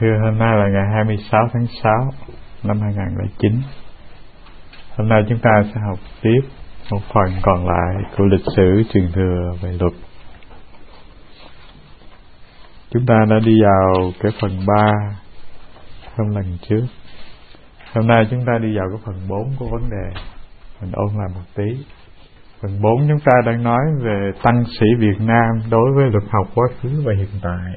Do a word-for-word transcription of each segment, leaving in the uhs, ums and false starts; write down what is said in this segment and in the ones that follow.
Thưa, hôm nay là ngày hai mươi sáu tháng sáu năm hai nghìn không trăm lẻ chín. Hôm nay chúng ta sẽ học tiếp một phần còn lại của lịch sử truyền thừa về luật. Chúng ta đã đi vào cái phần ba trong lần trước. Hôm nay chúng ta đi vào cái phần bốn của vấn đề. Mình ôn lại một tí. Phần bốn chúng ta đang nói về tăng sĩ Việt Nam đối với luật học quá khứ và hiện tại.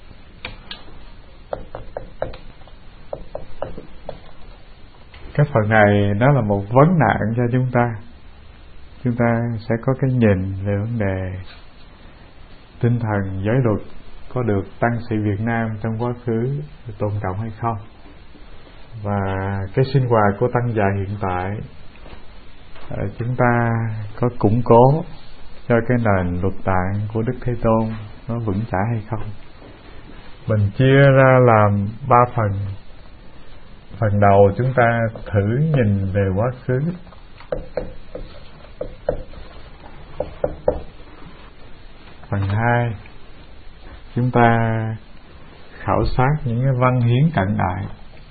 Cái phần này nó là một vấn nạn cho chúng ta. Chúng ta sẽ có cái nhìn về vấn đề tinh thần giới luật có được tăng sĩ Việt Nam trong quá khứ tôn trọng hay không, và cái sinh hoạt của tăng già hiện tại chúng ta có củng cố cho cái nền luật tạng của Đức Thế Tôn nó vững chãi hay không. Mình chia ra làm ba phần. Phần đầu chúng ta thử nhìn về quá khứ. Phần hai chúng ta khảo sát những cái văn hiến cận đại.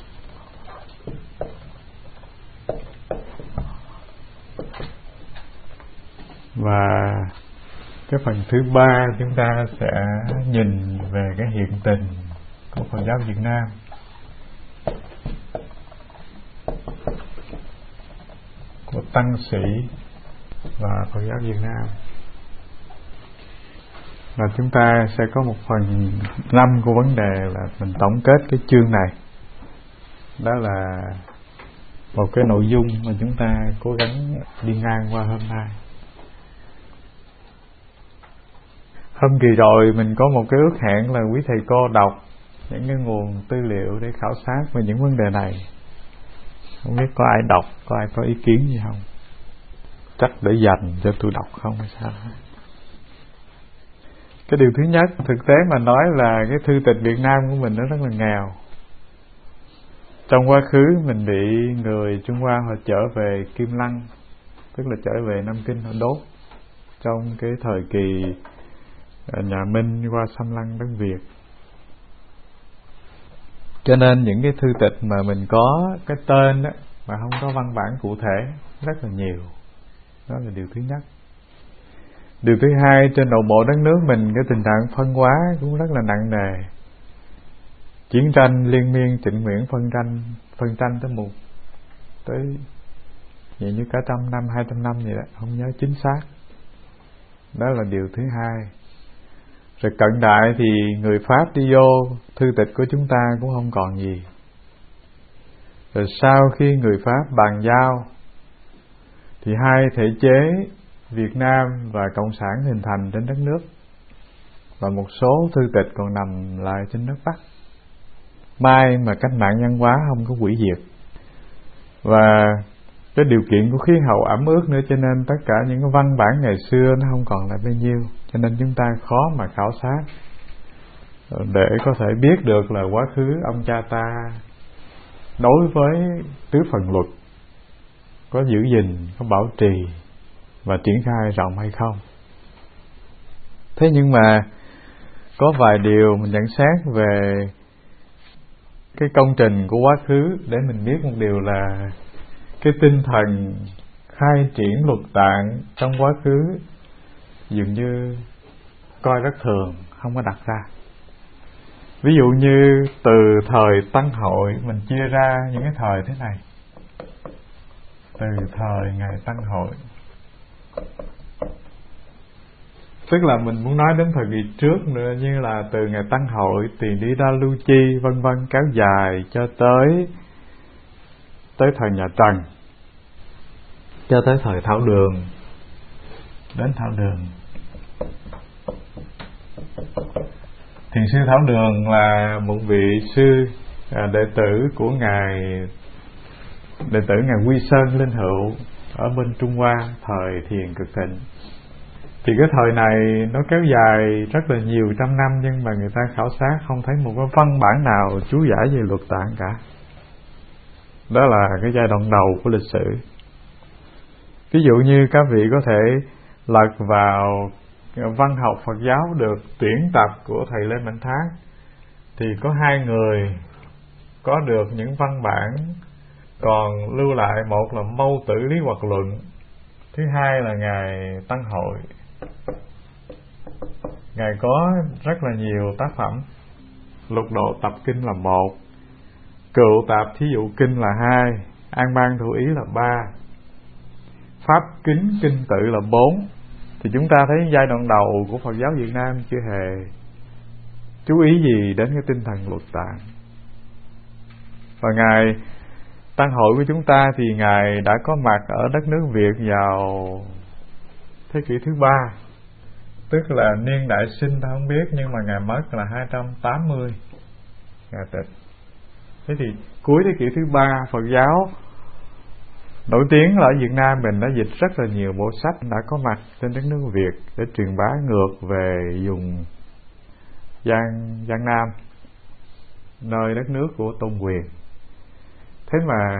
Và cái phần thứ ba chúng ta sẽ nhìn về cái hiện tình của Phật giáo Việt Nam. Của tăng sĩ và Phật giáo Việt Nam. Và chúng ta sẽ có một phần năm của vấn đề là mình tổng kết cái chương này. Đó là một cái nội dung mà chúng ta cố gắng đi ngang qua hôm nay. Hôm kỳ rồi mình có một cái ước hẹn là quý thầy cô đọc những cái nguồn tư liệu để khảo sát về những vấn đề này. Không biết có ai đọc, có ai có ý kiến gì không? Chắc để dành cho tôi đọc không hay sao? Cái điều thứ nhất, thực tế mà nói là cái thư tịch Việt Nam của mình nó rất là nghèo. Trong quá khứ mình bị người Trung Hoa họ trở về Kim Lăng, tức là trở về Nam Kinh họ đốt trong cái thời kỳ nhà Minh qua xâm lăng đất Việt. Cho nên những cái thư tịch mà mình có cái tên đó, mà không có văn bản cụ thể rất là nhiều. Đó là điều thứ nhất. Điều thứ hai, trên nội bộ đất nước mình cái tình trạng phân hóa cũng rất là nặng nề. Chiến tranh liên miên trịnh nguyễn phân tranh phân tranh tới một tới vậy như cả trăm năm, hai trăm năm vậy đó, không nhớ chính xác. Đó là điều thứ hai. Rồi cận đại thì người Pháp đi vô thư tịch của chúng ta cũng không còn gì. Rồi sau khi người Pháp bàn giao thì hai thể chế Việt Nam và Cộng sản hình thành trên đất nước, và một số thư tịch còn nằm lại trên đất Bắc. May mà cách mạng văn hóa không có hủy diệt, và cái điều kiện của khí hậu ẩm ướt nữa, cho nên tất cả những cái văn bản ngày xưa nó không còn lại bao nhiêu, cho nên chúng ta khó mà khảo sát để có thể biết được là quá khứ ông cha ta đối với tứ phần luật có giữ gìn, có bảo trì và triển khai rộng hay không. Thế nhưng mà có vài điều mình nhận xét về cái công trình của quá khứ để mình biết một điều là cái tinh thần khai triển luật tạng trong quá khứ dường như coi rất thường, không có đặt ra. Ví dụ như từ thời Tăng Hội mình chia ra những cái thời thế này. Từ thời ngày Tăng Hội, tức là mình muốn nói đến thời kỳ trước nữa, như là từ ngày Tăng Hội, Tiền Đi Đa Lưu Chi vân vân, kéo dài cho tới tới thời nhà Trần, cho tới thời Thảo Đường, đến Thảo Đường. Thiền sư Thảo Đường là một vị sư à, đệ tử của ngài đệ tử ngài Quy Sơn Linh Hữu ở bên Trung Hoa thời Thiền Cực Thịnh. Thì cái thời này nó kéo dài rất là nhiều trăm năm, nhưng mà người ta khảo sát không thấy một cái văn bản nào chú giải về luật tạng cả. Đó là cái giai đoạn đầu của lịch sử. Ví dụ như các vị có thể lật vào văn học Phật giáo được tuyển tập của thầy Lê Mạnh Thác, thì có hai người có được những văn bản còn lưu lại. Một là Mâu Tử Lý Hoạt Luận, thứ hai là ngài Tăng Hội. Ngài có rất là nhiều tác phẩm. Lục Độ Tập Kinh là một, Cựu Tạp Thí Dụ Kinh là hai, An Bang Thủ Ý là ba, Pháp Kính Kinh Tự là bốn. Thì chúng ta thấy giai đoạn đầu của Phật giáo Việt Nam chưa hề chú ý gì đến cái tinh thần luật tạng. Và ngài Tăng Hội của chúng ta thì ngài đã có mặt ở đất nước Việt vào thế kỷ thứ ba, tức là niên đại sinh ta không biết, nhưng mà ngài mất là hai trăm tám mươi ngài tịch. Thế thì cuối thế kỷ thứ ba, Phật giáo nổi tiếng là ở Việt Nam mình đã dịch rất là nhiều bộ sách, đã có mặt trên đất nước Việt để truyền bá ngược về vùng Giang Giang Nam, nơi đất nước của Tôn Quyền. Thế mà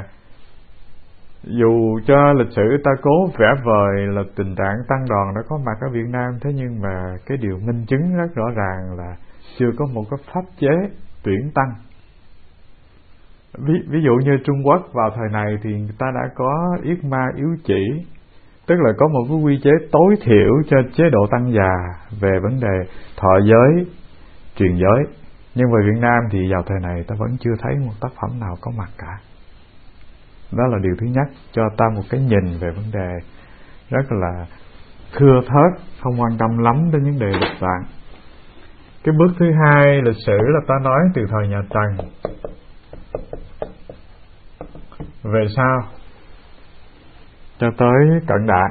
dù cho lịch sử ta cố vẽ vời là tình trạng tăng đoàn đã có mặt ở Việt Nam, thế nhưng mà cái điều minh chứng rất rõ ràng là chưa có một cái pháp chế tuyển tăng. Ví, ví dụ như Trung Quốc vào thời này thì người ta đã có yết ma yếu chỉ, tức là có một cái quy chế tối thiểu cho chế độ tăng già về vấn đề thọ giới, truyền giới. Nhưng về Việt Nam thì vào thời này ta vẫn chưa thấy một tác phẩm nào có mặt cả. Đó là điều thứ nhất, cho ta một cái nhìn về vấn đề rất là thưa thớt, không quan tâm lắm đến vấn đề luật tạng. Cái bước thứ hai lịch sử là ta nói từ thời nhà Trần về sau cho tới cận đại.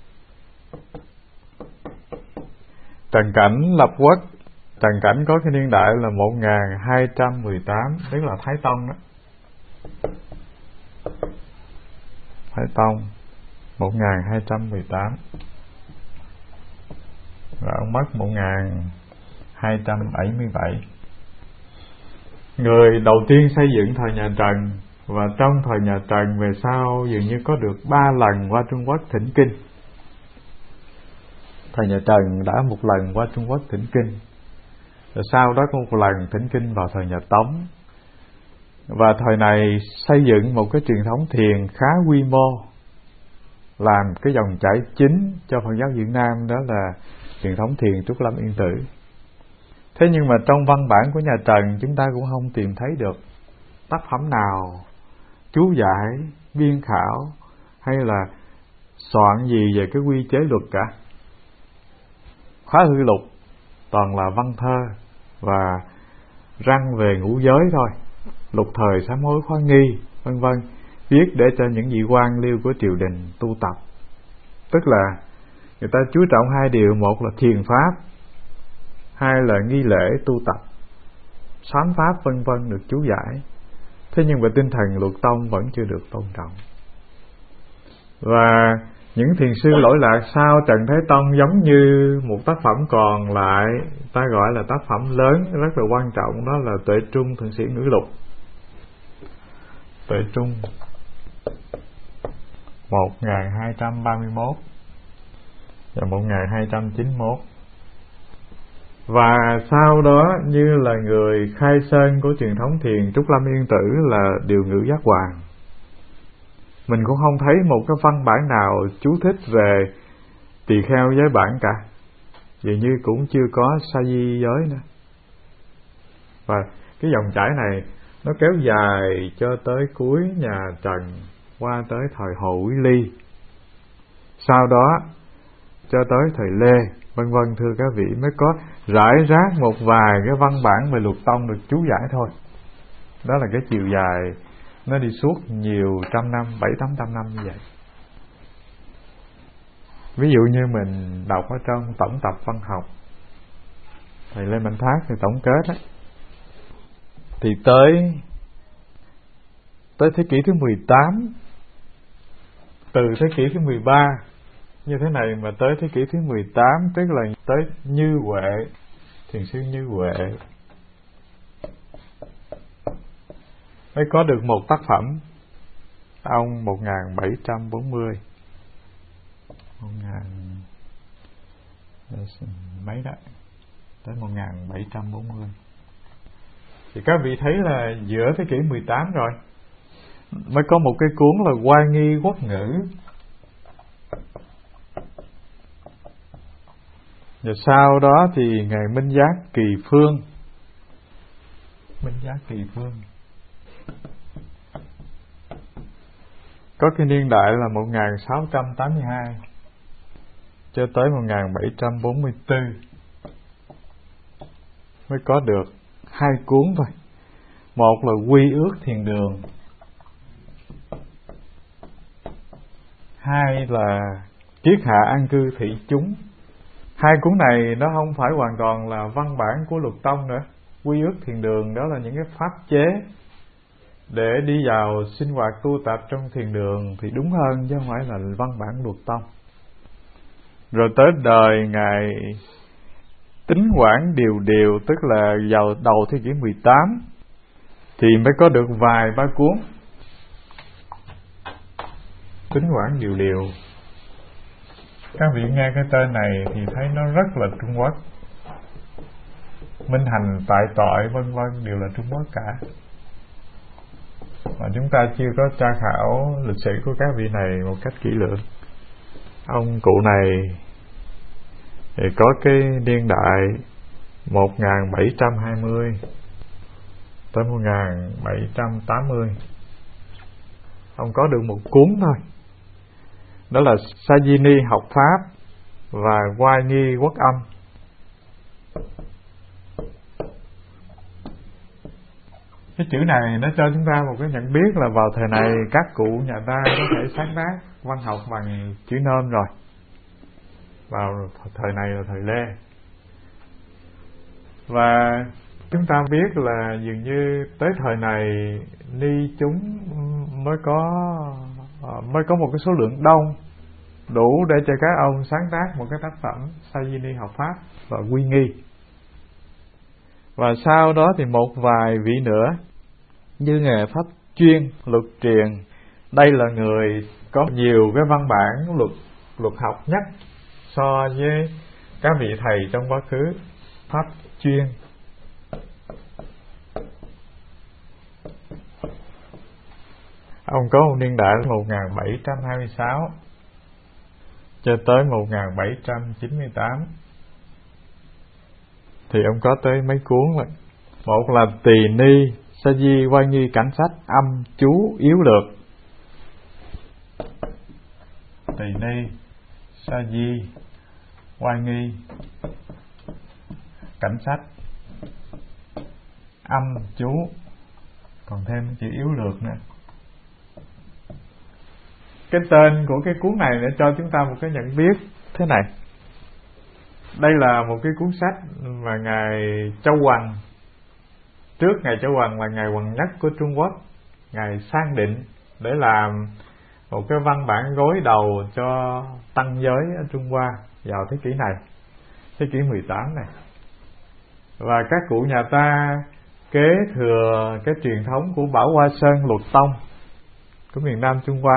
Trần Cảnh lập quốc. Trần Cảnh có cái niên đại là một nghìn hai trăm mười tám, tức là Thái Tông đó. Thái Tông một nghìn hai trăm mười tám, và ông mất một nghìn hai trăm bảy mươi bảy. Người đầu tiên xây dựng thời nhà Trần, và trong thời nhà Trần về sau dường như có được ba lần qua Trung Quốc thỉnh kinh. Thời nhà Trần đã một lần qua Trung Quốc thỉnh kinh, rồi sau đó có một lần thỉnh kinh vào thời nhà Tống. Và thời này xây dựng một cái truyền thống thiền khá quy mô, làm cái dòng chảy chính cho Phật giáo Việt Nam, đó là truyền thống thiền Trúc Lâm Yên Tử. Thế nhưng mà trong văn bản của nhà Trần chúng ta cũng không tìm thấy được tác phẩm nào chú giải, biên khảo hay là soạn gì về cái quy chế luật cả. Khóa hư lục toàn là văn thơ và răng về ngũ giới thôi, lục thời sám hối khóa nghi vân vân, viết để cho những vị quan liêu của triều đình tu tập. Tức là người ta chú trọng hai điều, một là thiền pháp, hai là nghi lễ tu tập, sám pháp vân vân được chú giải. Thế nhưng mà tinh thần luật tông vẫn chưa được tôn trọng. Và những thiền sư lỗi lạc sau Trần Thái Tông giống như một tác phẩm còn lại, ta gọi là tác phẩm lớn rất là quan trọng, đó là Tuệ Trung Thượng Sĩ Ngữ Lục. Tuệ Trung một nghìn hai trăm ba mươi mốt và một nghìn hai trăm chín mươi mốt. Và sau đó như là người khai sơn của truyền thống thiền Trúc Lâm Yên Tử là Điều Ngữ Giác Hoàng. Mình cũng không thấy một cái văn bản nào chú thích về tỳ kheo giới bản cả, dường như cũng chưa có sa di giới nữa. Và cái dòng chảy này nó kéo dài cho tới cuối nhà Trần, qua tới thời Hồ Quý Ly, sau đó cho tới thời Lê vân vân. Thưa các vị, mới có rải rác một vài cái văn bản về luật tông được chú giải thôi. Đó là cái chiều dài nó đi suốt nhiều trăm năm, bảy tám trăm năm như vậy. Ví dụ như mình đọc ở trong tổng tập văn học thầy Lê Mạnh Thác thì tổng kết ấy, thì tới tới thế kỷ thứ mười tám, từ thế kỷ thứ mười ba như thế này mà tới thế kỷ thứ mười tám, tức là tới Như Huệ, thiền sư Như Huệ mới có được một tác phẩm. Ông một nghìn bảy trăm bốn mươi, một nghìn mấy đó, tới một nghìn bảy trăm bốn mươi Thì các vị thấy là giữa thế kỷ mười tám rồi mới có một cái cuốn là Oai Nghi Quốc Ngữ. Và sau đó thì Ngài Minh Giác Kỳ Phương. Minh Giác Kỳ Phương có cái niên đại là một nghìn sáu trăm tám mươi hai cho tới một nghìn bảy trăm bốn mươi tư mới có được hai cuốn thôi. Một là Quy Ước Thiền Đường, hai là Triết Hạ An Cư Thị Chúng. Hai cuốn này nó không phải hoàn toàn là văn bản của Luật Tông nữa. Quy Ước Thiền Đường đó là những cái pháp chế để đi vào sinh hoạt tu tập trong thiền đường thì đúng hơn, chứ không phải là văn bản Luật Tông. Rồi tới đời Ngài Tính Quảng Điều Điều, tức là vào đầu thế kỷ mười tám, thì mới có được vài ba cuốn. Tính Quảng Điều Điều, các vị nghe cái tên này thì thấy nó rất là Trung Quốc. Minh Hành, Tại Tội vân vân đều là Trung Quốc cả. Mà chúng ta chưa có tra khảo lịch sử của các vị này một cách kỹ lưỡng. Ông cụ này thì có cái niên đại một nghìn bảy trăm hai mươi tới một nghìn bảy trăm tám mươi. Ông có được một cuốn thôi, đó là Sa Di Ni Học Pháp và Oai Nghi Quốc Âm. Cái chữ này nó cho chúng ta một cái nhận biết là vào thời này các cụ nhà ta có thể sáng tác văn học bằng chữ nôm rồi. Vào thời này là thời Lê. Và chúng ta biết là dường như tới thời này ni chúng mới có mới có một cái số lượng đông đủ để cho các ông sáng tác một cái tác phẩm Sa Di Ni Học Pháp và Quy Nghi. Và sau đó thì một vài vị nữa như Ngài Pháp Chuyên, Luật Truyền. Đây là người có nhiều cái văn bản luật luật học nhất so với các vị thầy trong quá khứ. Pháp Chuyên ông có một niên đại một nghìn bảy trăm hai mươi sáu cho tới một nghìn bảy trăm chín mươi tám, thì ông có tới mấy cuốn rồi. Một là Tỳ Ni Sa Di Oai Nghi Cảnh Sách Âm Chú Yếu Lược. Tỳ Ni Sa Di Oai Nghi Cảnh Sách Âm Chú, còn thêm chữ yếu lược nữa. Cái tên của cái cuốn này để cho chúng ta một cái nhận biết thế này. Đây là một cái cuốn sách mà Ngài Châu Hoằng, trước Ngài Châu Hoằng là Ngài Hoằng Nhất của Trung Quốc, Ngài sang định để làm một cái văn bản gối đầu cho tăng giới ở Trung Hoa vào thế kỷ này, thế kỷ mười tám này. Và các cụ nhà ta kế thừa cái truyền thống của Bảo Hoa Sơn Luật Tông của miền Nam Trung Hoa.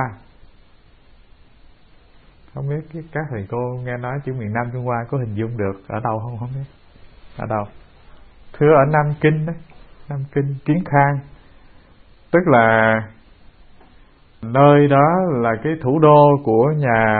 Không biết các thầy cô nghe nói chữ miền Nam Trung Hoa có hình dung được ở đâu không? Không biết ở đâu. Thưa ở Nam Kinh đấy, Nam Kinh Kiến Khang, tức là nơi đó là cái thủ đô của nhà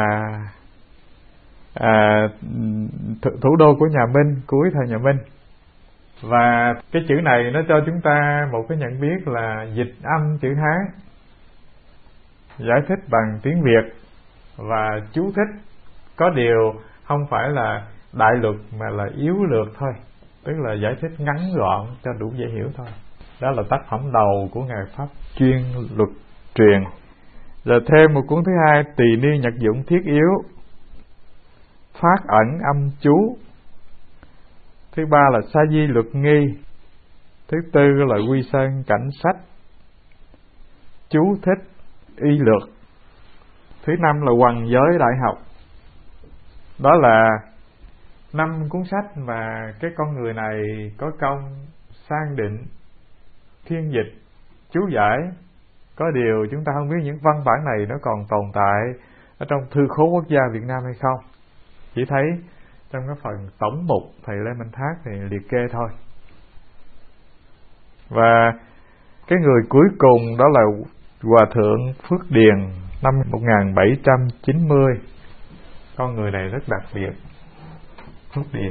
à, thủ đô của nhà Minh cuối thời nhà Minh. Và cái chữ này nó cho chúng ta một cái nhận biết là dịch âm chữ Hán, giải thích bằng tiếng Việt và chú thích. Có điều không phải là đại luật mà là yếu lược thôi, tức là giải thích ngắn gọn cho đủ dễ hiểu thôi. Đó là tác phẩm đầu của Ngài Pháp Chuyên, Luật Truyền. Rồi thêm một cuốn thứ hai, Tỳ Ni Nhật Dụng Thiết Yếu, Phát Ẩn Âm Chú. Thứ ba là Sa Di Luật Nghi. Thứ tư là Quy Sơn Cảnh Sách, Chú Thích Y Lược. Thứ năm là Hoằng Giới Đại Học. Đó là năm cuốn sách mà cái con người này có công sang định, phiên dịch, chú giải. Có điều chúng ta không biết những văn bản này nó còn tồn tại ở trong Thư Khố Quốc gia Việt Nam hay không. Chỉ thấy trong cái phần tổng mục thầy Lê Minh Thác thì liệt kê thôi. Và cái người cuối cùng đó là Hòa thượng Phước Điền năm một nghìn bảy trăm chín mươi. Con người này rất đặc biệt. Phước Điền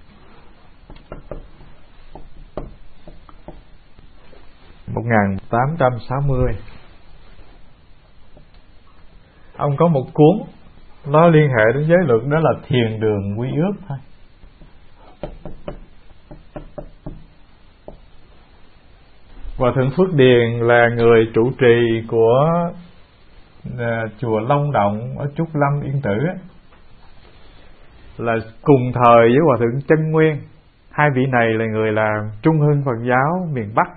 một nghìn tám trăm sáu mươi. Ông có một cuốn nó liên hệ đến giới luật, đó là Thiền Đường Quy Ước thôi. Hòa thượng Phước Điền là người trụ trì của à, chùa Long Động ở Trúc Lâm Yên Tử, là cùng thời với Hòa thượng Chân Nguyên. Hai vị này là người làm Trung Hưng Phật giáo miền Bắc,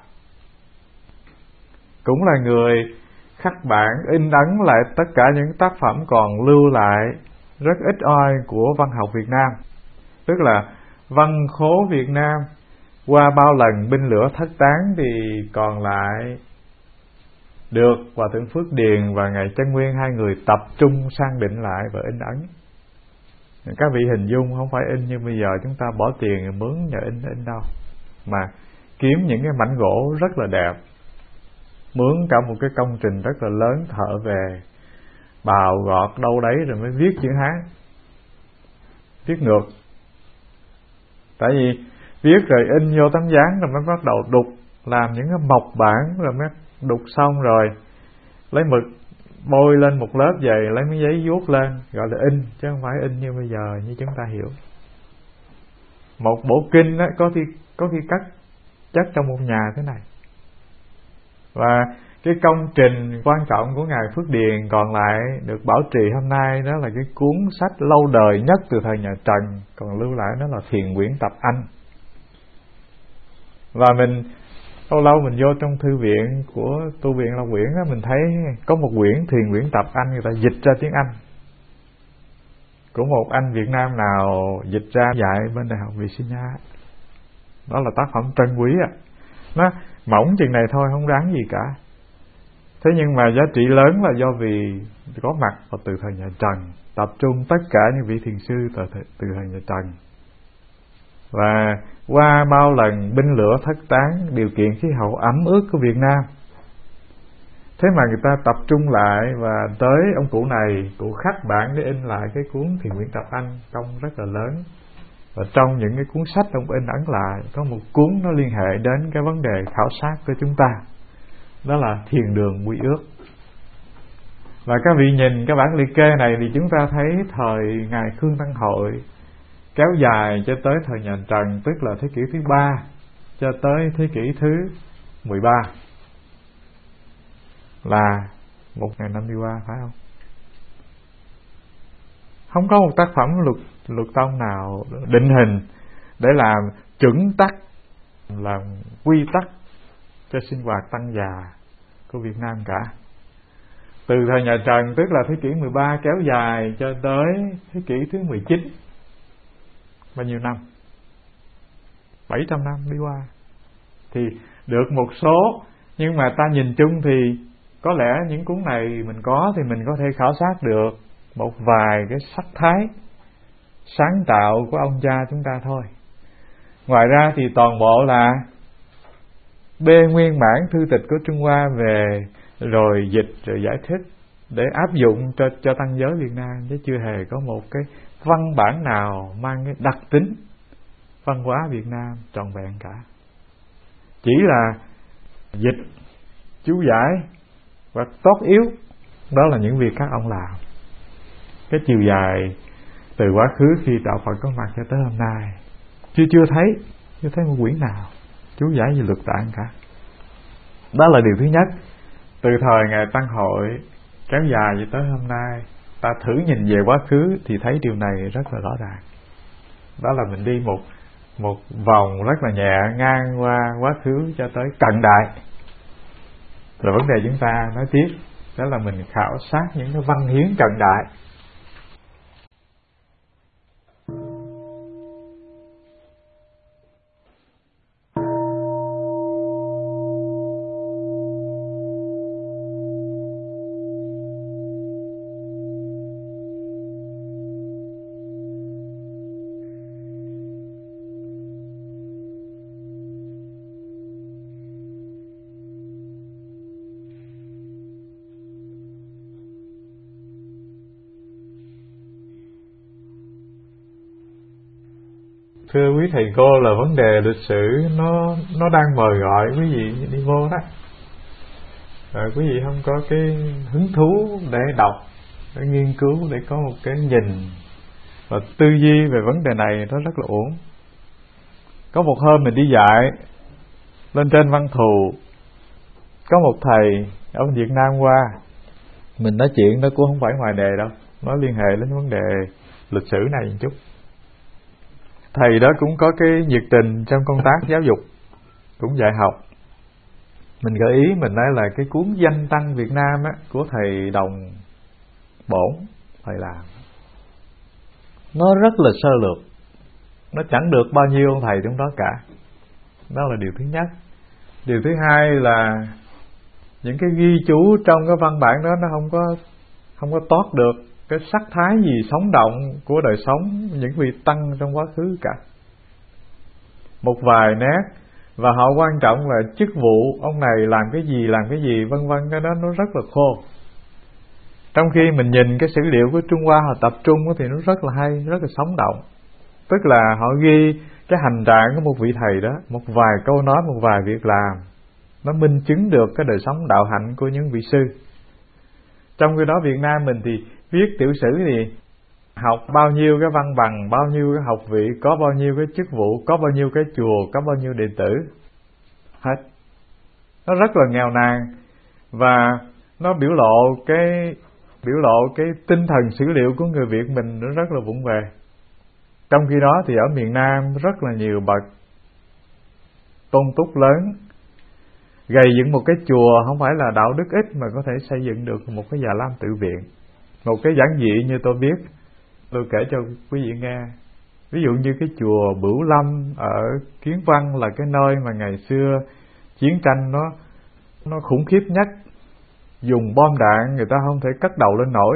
cũng là người khắc bản in ấn lại tất cả những tác phẩm còn lưu lại rất ít oi của văn học Việt Nam, tức là văn khố Việt Nam. Qua bao lần binh lửa thất tán thì còn lại được Hòa thượng Phước Điền và ngài Chân Nguyên hai người tập trung sang định lại và in ấn. Các vị hình dung không phải in như bây giờ chúng ta bỏ tiền mướn nhờ in in đâu, mà kiếm những cái mảnh gỗ rất là đẹp, mướn cả một cái công trình rất là lớn, thợ về bào gọt đâu đấy rồi mới viết chữ Hán, viết ngược. Tại vì viết rồi in vô tấm dáng rồi mới bắt đầu đục, làm những cái mộc bản, rồi mới đục xong rồi lấy mực bôi lên một lớp dày, lấy miếng giấy vuốt lên, gọi là in, chứ không phải in như bây giờ như chúng ta hiểu. Một bộ kinh đó có khi có khi cắt chất trong một nhà thế này. Và cái công trình quan trọng của ngài Phước Điền còn lại được bảo trì hôm nay, đó là cái cuốn sách lâu đời nhất từ thời nhà Trần còn lưu lại, đó là Thiền Quyển Tập Anh. Và mình lâu lâu mình vô trong thư viện của tu viện Long Quyển đó, mình thấy có một quyển Thiền Quyển Tập Anh người ta dịch ra tiếng Anh của một anh Việt Nam nào dịch ra dạy bên Đại học Virginia. Đó là tác phẩm trân quý á. Nó mỏng chừng này thôi, không đáng gì cả. Thế nhưng mà giá trị lớn là do vì có mặt vào từ thời nhà Trần, tập trung tất cả những vị thiền sư từ thời, từ thời nhà Trần. Và qua bao lần binh lửa thất tán, điều kiện khí hậu ẩm ướt của Việt Nam, thế mà người ta tập trung lại và tới ông cụ này, cụ khắc bản để in lại cái cuốn Thiền Quyển Tập Anh, công rất là lớn. Và trong những cái cuốn sách ông in ấn lại, có một cuốn nó liên hệ đến cái vấn đề khảo sát của chúng ta, đó là Thiền Đường Quy Ước. Và các vị nhìn cái bản liệt kê này thì chúng ta thấy thời ngài Khương Tăng Hội kéo dài cho tới thời nhà Trần, tức là thế kỷ thứ ba cho tới thế kỷ thứ mười ba, là một nghìn năm đi qua, phải không? Không có một tác phẩm luật luật tông nào định hình để làm chuẩn tắc, làm quy tắc cho sinh hoạt tăng già của Việt Nam cả. Từ thời nhà Trần, tức là thế kỷ mười ba kéo dài cho tới thế kỷ thứ mười chín, bao nhiêu năm? bảy trăm năm đi qua. Thì được một số, nhưng mà ta nhìn chung thì có lẽ những cuốn này mình có thì mình có thể khảo sát được một vài cái sắc thái sáng tạo của ông cha chúng ta thôi. Ngoài ra thì toàn bộ là bê nguyên bản thư tịch của Trung Hoa về, rồi dịch rồi giải thích để áp dụng cho cho tăng giới Việt Nam, chứ chưa hề có một cái văn bản nào mang cái đặc tính văn hóa Việt Nam trọn vẹn cả. Chỉ là dịch, chú giải và tốt yếu, đó là những việc các ông làm. Cái chiều dài từ quá khứ khi đạo Phật có mặt cho tới hôm nay chưa chưa thấy chưa thấy một quyển nào chú giải về luật tạng cả. Đó là điều thứ nhất. Từ thời ngài Tăng Hội kéo dài cho tới hôm nay, ta thử nhìn về quá khứ thì thấy điều này rất là rõ ràng. Đó là mình đi một một vòng rất là nhẹ ngang qua quá khứ cho tới cận đại. Rồi vấn đề chúng ta nói tiếp, đó là mình khảo sát những cái văn hiến cận đại. thưa quý thầy cô là vấn đề lịch sử nó nó đang mời gọi quý vị đi vô đó. Rồi quý vị không có cái hứng thú để đọc, để nghiên cứu, để có một cái nhìn và tư duy về vấn đề này, nó rất là uổng. Có một hôm mình đi dạy lên trên Văn Thù, có một thầy ở Việt Nam qua, mình nói chuyện nó cũng không phải ngoài đề đâu, nó liên hệ đến vấn đề lịch sử này một chút. Thầy đó cũng có cái nhiệt tình trong công tác giáo dục, cũng dạy học. Mình gợi ý mình nói là cái cuốn Danh Tăng Việt Nam á, của thầy Đồng Bổn thầy làm, nó rất là sơ lược, nó chẳng được bao nhiêu ông thầy trong đó cả. Đó là điều thứ nhất. Điều thứ hai là những cái ghi chú trong cái văn bản đó nó không có không có toát được cái sắc thái gì sống động của đời sống những vị tăng trong quá khứ cả. Một vài nét, và họ quan trọng là chức vụ ông này làm cái gì, làm cái gì, vân vân, cái đó nó rất là khô. Trong khi mình nhìn cái sử liệu của Trung Hoa họ tập trung thì nó rất là hay, rất là sống động. Tức là họ ghi cái hành trạng của một vị thầy đó, một vài câu nói, một vài việc làm, nó minh chứng được cái đời sống đạo hạnh của những vị sư. Trong khi đó Việt Nam mình thì viết tiểu sử thì học bao nhiêu cái văn bằng, bao nhiêu cái học vị, có bao nhiêu cái chức vụ, có bao nhiêu cái chùa, có bao nhiêu đệ tử, hết. Nó rất là nghèo nàn, và nó biểu lộ cái biểu lộ cái tinh thần sử liệu của người Việt mình nó rất là vụng về. Trong khi đó thì ở miền Nam rất là nhiều bậc tôn túc lớn gầy dựng một cái chùa không phải là đạo đức ít mà có thể xây dựng được một cái Già Lam tự viện. Một cái giản dị như tôi biết, tôi kể cho quý vị nghe. Ví dụ như cái chùa Bửu Lâm ở Kiến Văn là cái nơi mà ngày xưa chiến tranh nó nó khủng khiếp nhất, dùng bom đạn người ta không thể cất đầu lên nổi.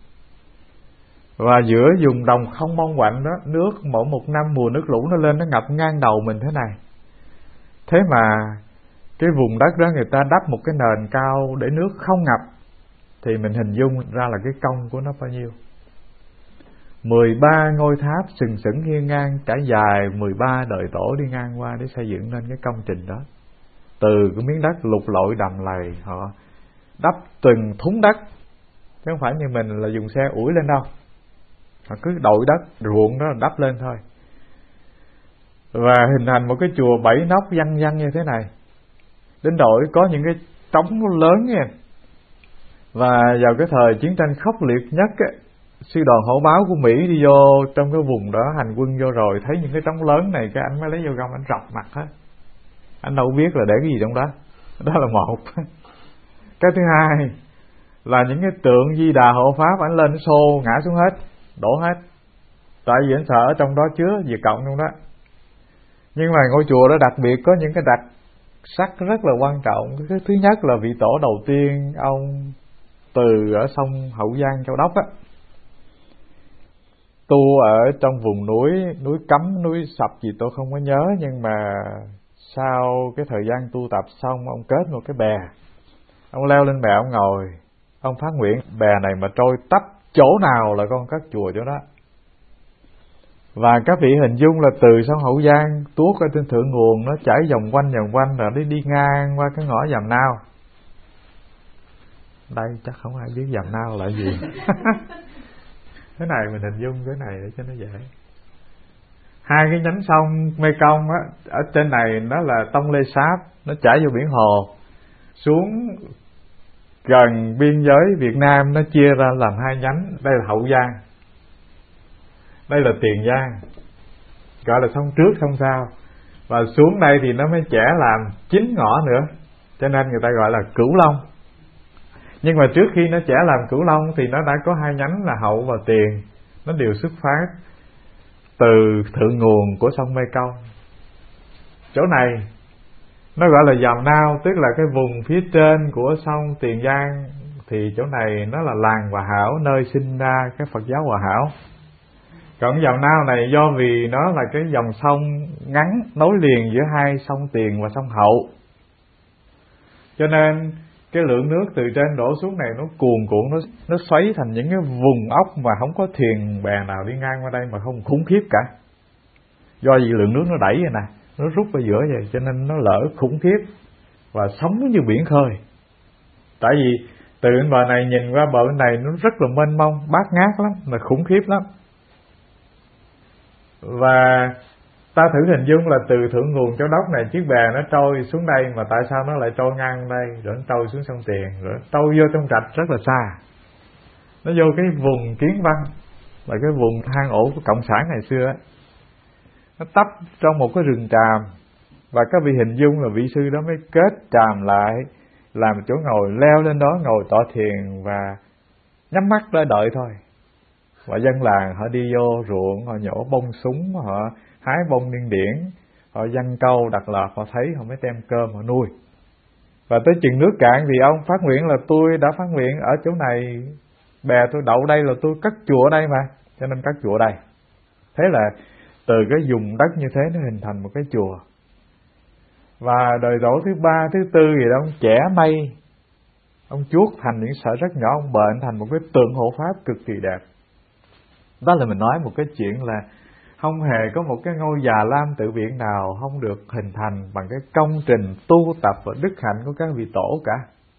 Và giữa vùng đồng không mong quạnh đó, nước mỗi một năm mùa nước lũ nó lên nó ngập ngang đầu mình thế này. Thế mà cái vùng đất đó người ta đắp một cái nền cao để nước không ngập, thì mình hình dung ra là cái công của nó bao nhiêu. mười ba ngôi tháp sừng sững hiên ngang trải dài mười ba đời tổ đi ngang qua để xây dựng nên cái công trình đó. Từ cái miếng đất lục lội đầm lầy họ đắp từng thúng đất, chứ không phải như mình là dùng xe ủi lên đâu. Họ cứ đội đất ruộng đó đắp lên thôi. Và hình thành một cái chùa bảy nóc văng văng như thế này. Đến đổi có những cái trống lớn nha. Và vào cái thời chiến tranh khốc liệt nhất ấy, sư đoàn hổ báo của Mỹ đi vô trong cái vùng đó hành quân vô rồi, thấy những cái trống lớn này, cái anh mới lấy vô gông anh rọc mặt hết. Anh đâu biết là để cái gì trong đó. Đó là một. Cái thứ hai là những cái tượng Di Đà hộ pháp anh lên xô ngã xuống hết, đổ hết. Tại vì anh sợ ở trong đó chứa Việt Cộng trong đó. Nhưng mà ngôi chùa đó đặc biệt có những cái đặc sắc rất là quan trọng. Cái thứ nhất là vị tổ đầu tiên ông Từ ở sông Hậu Giang Châu Đốc á, tu ở trong vùng núi, núi Cấm, núi Sập gì tôi không có nhớ, nhưng mà sau cái thời gian tu tập xong ông kết một cái bè, ông leo lên bè ông ngồi, ông phát nguyện bè này mà trôi tấp chỗ nào là con cất chùa chỗ đó. Và các vị hình dung là từ sông Hậu Giang tuốt ở trên thượng nguồn, nó chảy vòng quanh vòng quanh rồi đi đi ngang qua cái ngõ Giàm Nao. Đây chắc không ai biết Giàm Nao là gì. Thế này mình hình dung cái này để cho nó dễ. Hai cái nhánh sông Mê Công á, ở trên này nó là Tông Lê Sáp, nó chảy vô biển hồ, xuống gần biên giới Việt Nam nó chia ra làm hai nhánh. Đây là Hậu Giang, đây là Tiền Giang, gọi là sông trước sông sau. Và xuống đây thì nó mới chẻ làm chín ngõ nữa, cho nên người ta gọi là Cửu Long. Nhưng mà trước khi nó chẻ làm Cửu Long thì nó đã có hai nhánh là Hậu và Tiền. Nó đều xuất phát từ thượng nguồn của sông Mê Công. Chỗ này nó gọi là Giàm Nao, tức là cái vùng phía trên của sông Tiền Giang. Thì chỗ này nó là làng Hòa Hảo, nơi sinh ra cái Phật giáo Hòa Hảo. Còn Giàm Nao này do vì nó là cái dòng sông ngắn nối liền giữa hai sông Tiền và sông Hậu, cho nên cái lượng nước từ trên đổ xuống này nó cuồn cuộn, nó nó xoáy thành những cái vùng ốc mà không có thuyền bè nào đi ngang qua đây mà không khủng khiếp cả. Do vì lượng nước nó đẩy vậy nè, nó rút vào giữa vậy, cho nên nó lở khủng khiếp và sóng như biển khơi. Tại vì từ bên bờ này nhìn qua bờ bên này nó rất là mênh mông, bát ngát lắm, là khủng khiếp lắm. Và ta thử hình dung là từ thượng nguồn Châu Đốc này, chiếc bè nó trôi xuống đây, mà tại sao nó lại trôi ngang đây, rồi nó trôi xuống sông Tiền, rồi nó trôi vô trong rạch rất là xa. Nó vô cái vùng Kiến Văn, là cái vùng hang ổ của Cộng sản ngày xưa ấy. Nó tấp trong một cái rừng tràm, và các vị hình dung là vị sư đó mới kết tràm lại, làm chỗ ngồi, leo lên đó ngồi tọa thiền và nhắm mắt để đợi thôi. Và dân làng họ đi vô ruộng, họ nhổ bông súng, họ hái bông điên điển, họ giăng câu đặt lợp, họ thấy họ mới đem cơm họ nuôi. Và tới chừng nước cạn thì ông phát nguyện là tôi đã phát nguyện ở chỗ này, bè tôi đậu đây là tôi cất chùa ở đây mà, cho nên cất chùa ở đây. Thế là từ cái vùng đất như thế nó hình thành một cái chùa. Và đời tổ thứ ba, thứ tư gì đó, ông chẻ mây, ông chuốt thành những sợi rất nhỏ, ông bệnh thành một cái tượng hộ pháp cực kỳ đẹp. Đó là mình nói một cái chuyện là không hề có một cái ngôi già lam tự viện nào không được hình thành bằng cái công trình tu tập và đức hạnh của các vị tổ cả.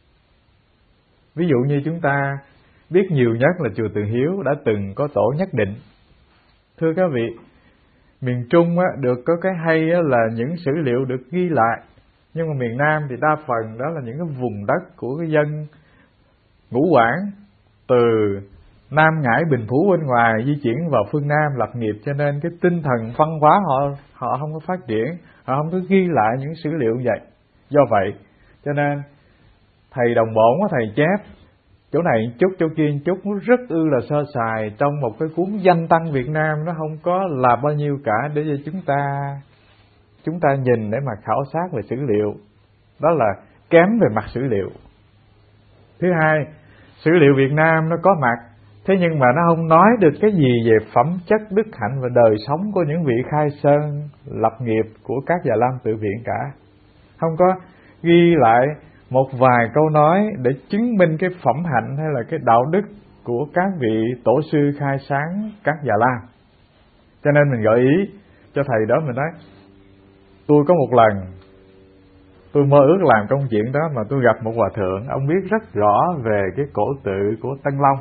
Ví dụ như chúng ta biết nhiều nhất là chùa Từ Hiếu đã từng có tổ Nhất Định. Thưa các vị, miền Trung á, được có cái hay á, là những sử liệu được ghi lại, nhưng mà miền Nam thì đa phần đó là những cái vùng đất của cái dân Ngũ Quảng, từ Nam Ngãi Bình Phú bên ngoài di chuyển vào phương Nam lập nghiệp, cho nên cái tinh thần văn hóa họ họ không có phát triển, họ không có ghi lại những sử liệu vậy. Do vậy cho nên thầy đồng bổn có thầy chép chỗ này chút chỗ kia chút, nó rất ư là sơ sài, trong một cái cuốn danh tăng Việt Nam nó không có là bao nhiêu cả để cho chúng ta chúng ta nhìn để mà khảo sát về sử liệu. Đó là kém về mặt sử liệu. Thứ hai, sử liệu Việt Nam nó có mặt, thế nhưng mà nó không nói được cái gì về phẩm chất, đức hạnh và đời sống của những vị khai sơn lập nghiệp của các Già Lam tự viện cả. Không có ghi lại một vài câu nói để chứng minh cái phẩm hạnh hay là cái đạo đức của các vị tổ sư khai sáng các Già Lam. Cho nên mình gợi ý cho thầy đó, mình nói tôi có một lần tôi mơ ước làm công chuyện đó, mà tôi gặp một hòa thượng, ông biết rất rõ về cái cổ tự của Tân Long.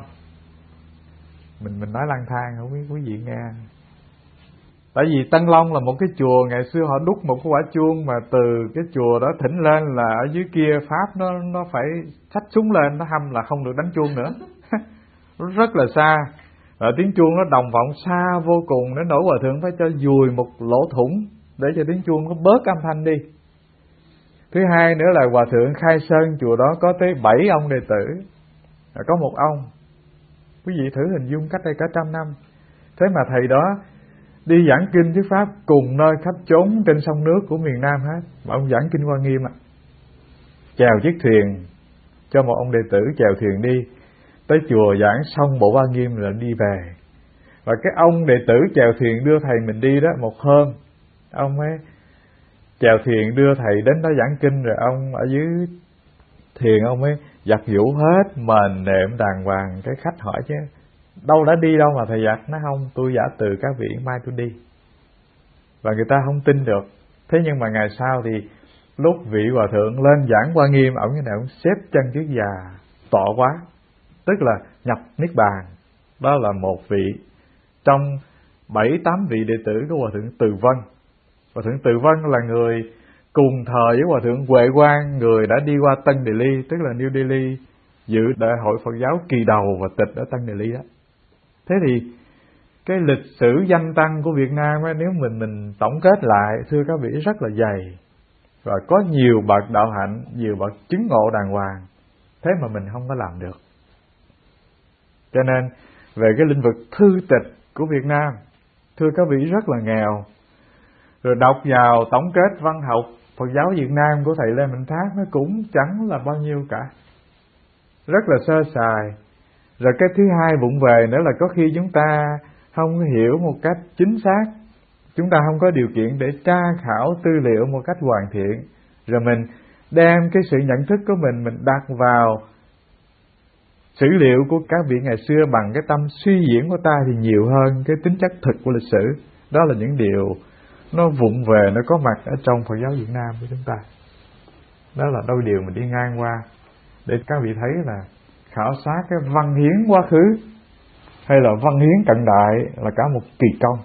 Mình mình nói lang thang không biết quý vị nghe. Tại vì Tân Long là một cái chùa ngày xưa họ đúc một cái quả chuông, mà từ cái chùa đó thỉnh lên là ở dưới kia Pháp nó nó phải xách súng lên, nó hăm là không được đánh chuông nữa. Rất là xa. Ở tiếng chuông nó đồng vọng xa vô cùng, đến nỗi hòa thượng phải cho dùi một lỗ thủng để cho tiếng chuông nó bớt âm thanh đi. Thứ hai nữa là hòa thượng khai sơn chùa đó có tới bảy ông đệ tử, có một ông. Quý vị thử hình dung cách đây cả trăm năm. Thế mà thầy đó đi giảng kinh thuyết pháp cùng nơi khắp chốn trên sông nước của miền Nam hết, mà ông giảng kinh Hoa Nghiêm ạ. Chèo chiếc thuyền cho một ông đệ tử chèo thuyền đi tới chùa giảng xong bộ Hoa Nghiêm rồi đi về. Và cái ông đệ tử chèo thuyền đưa thầy mình đi đó, một hôm ông ấy chèo thuyền đưa thầy đến đó giảng kinh, rồi ông ở dưới thuyền ông ấy giặt giũ hết mền nệm đàng hoàng. Cái khách hỏi chứ đâu đã đi đâu mà thầy giặt? Nó không, tôi giả từ các vị mai tôi đi. Và người ta không tin được. Thế nhưng mà ngày sau thì lúc vị hòa thượng lên giảng Hoa Nghiêm, ổng như này, ổng xếp chân trước già tọa quá, tức là nhập niết bàn. Đó là một vị trong bảy tám vị đệ tử của hòa thượng Từ Vân. Hòa thượng Từ Vân là người cùng thời với hòa thượng Huệ Quang, người đã đi qua Tân Delhi, tức là New Delhi, dự đại hội Phật giáo kỳ đầu và tịch ở Tân Delhi đó. Thế thì cái lịch sử danh tăng của Việt Nam ấy, nếu mình mình tổng kết lại, thưa các vị, rất là dày, và có nhiều bậc đạo hạnh, nhiều bậc chứng ngộ đàng hoàng. Thế mà mình không có làm được. Cho nên về cái lĩnh vực thư tịch của Việt Nam, thưa các vị, rất là nghèo. Rồi đọc vào tổng kết văn học Phật giáo Việt Nam của thầy Lê Mạnh Thác, nó cũng chẳng là bao nhiêu cả, rất là sơ sài. Rồi cái thứ hai vụng về nữa là có khi chúng ta không hiểu một cách chính xác, chúng ta không có điều kiện để tra khảo tư liệu một cách hoàn thiện, rồi mình đem cái sự nhận thức của mình mình đặt vào sử liệu của các vị ngày xưa bằng cái tâm suy diễn của ta thì nhiều hơn cái tính chất thực của lịch sử. Đó là những điều nó vụng về, nó có mặt ở trong Phật giáo Việt Nam của chúng ta. Đó là đôi điều mình đi ngang qua để các vị thấy là khảo sát cái văn hiến quá khứ hay là văn hiến cận đại là cả một kỳ công.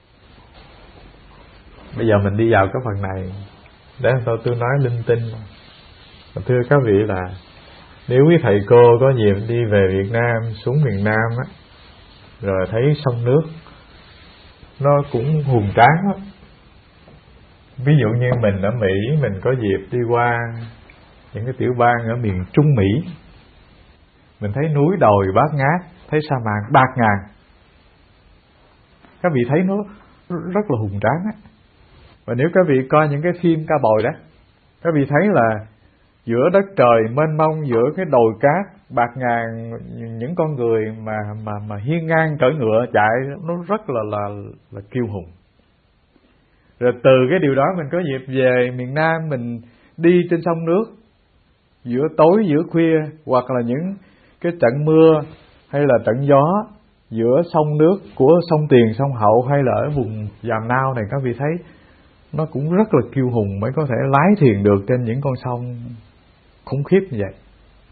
Bây giờ mình đi vào cái phần này để tôi tôi nói linh tinh. Thưa các vị là nếu quý thầy cô có dịp đi về Việt Nam, xuống miền Nam á, rồi thấy sông nước nó cũng hùng tráng lắm. Ví dụ như mình ở Mỹ, mình có dịp đi qua những cái tiểu bang ở miền Trung Mỹ, mình thấy núi đồi bát ngát, thấy sa mạc bạt ngàn. Các vị thấy nó rất là hùng tráng á. Và nếu các vị coi những cái phim cao bồi đó, các vị thấy là giữa đất trời mênh mông, giữa cái đồi cát bạt ngàn, những con người mà mà mà hiên ngang cởi ngựa chạy, nó rất là là là kiêu hùng. Rồi từ cái điều đó mình có dịp về miền Nam, mình đi trên sông nước giữa tối giữa khuya, hoặc là những cái trận mưa hay là trận gió giữa sông nước của sông Tiền, sông Hậu hay là ở vùng Giàm Nao này, các vị thấy nó cũng rất là kiêu hùng mới có thể lái thuyền được trên những con sông khủng khiếp như vậy.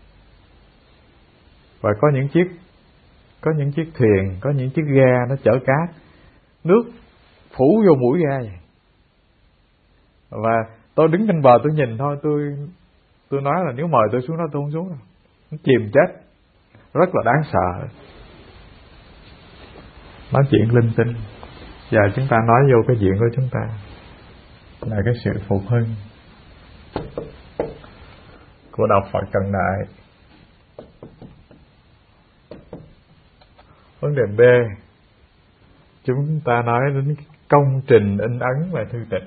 Và có những chiếc có những chiếc thuyền, có những chiếc ghe nó chở cát, nước phủ vô mũi ghe vậy. Và tôi đứng trên bờ tôi nhìn thôi, tôi tôi nói là nếu mời tôi xuống đó tôi không xuống đâu, nó chìm chết, rất là đáng sợ. Nói chuyện linh tinh. Giờ chúng ta nói vô cái chuyện của chúng ta là cái sự phục hưng của đạo Phật cận đại. Vấn đề B, chúng ta nói đến công trình in ấn và thư tịch.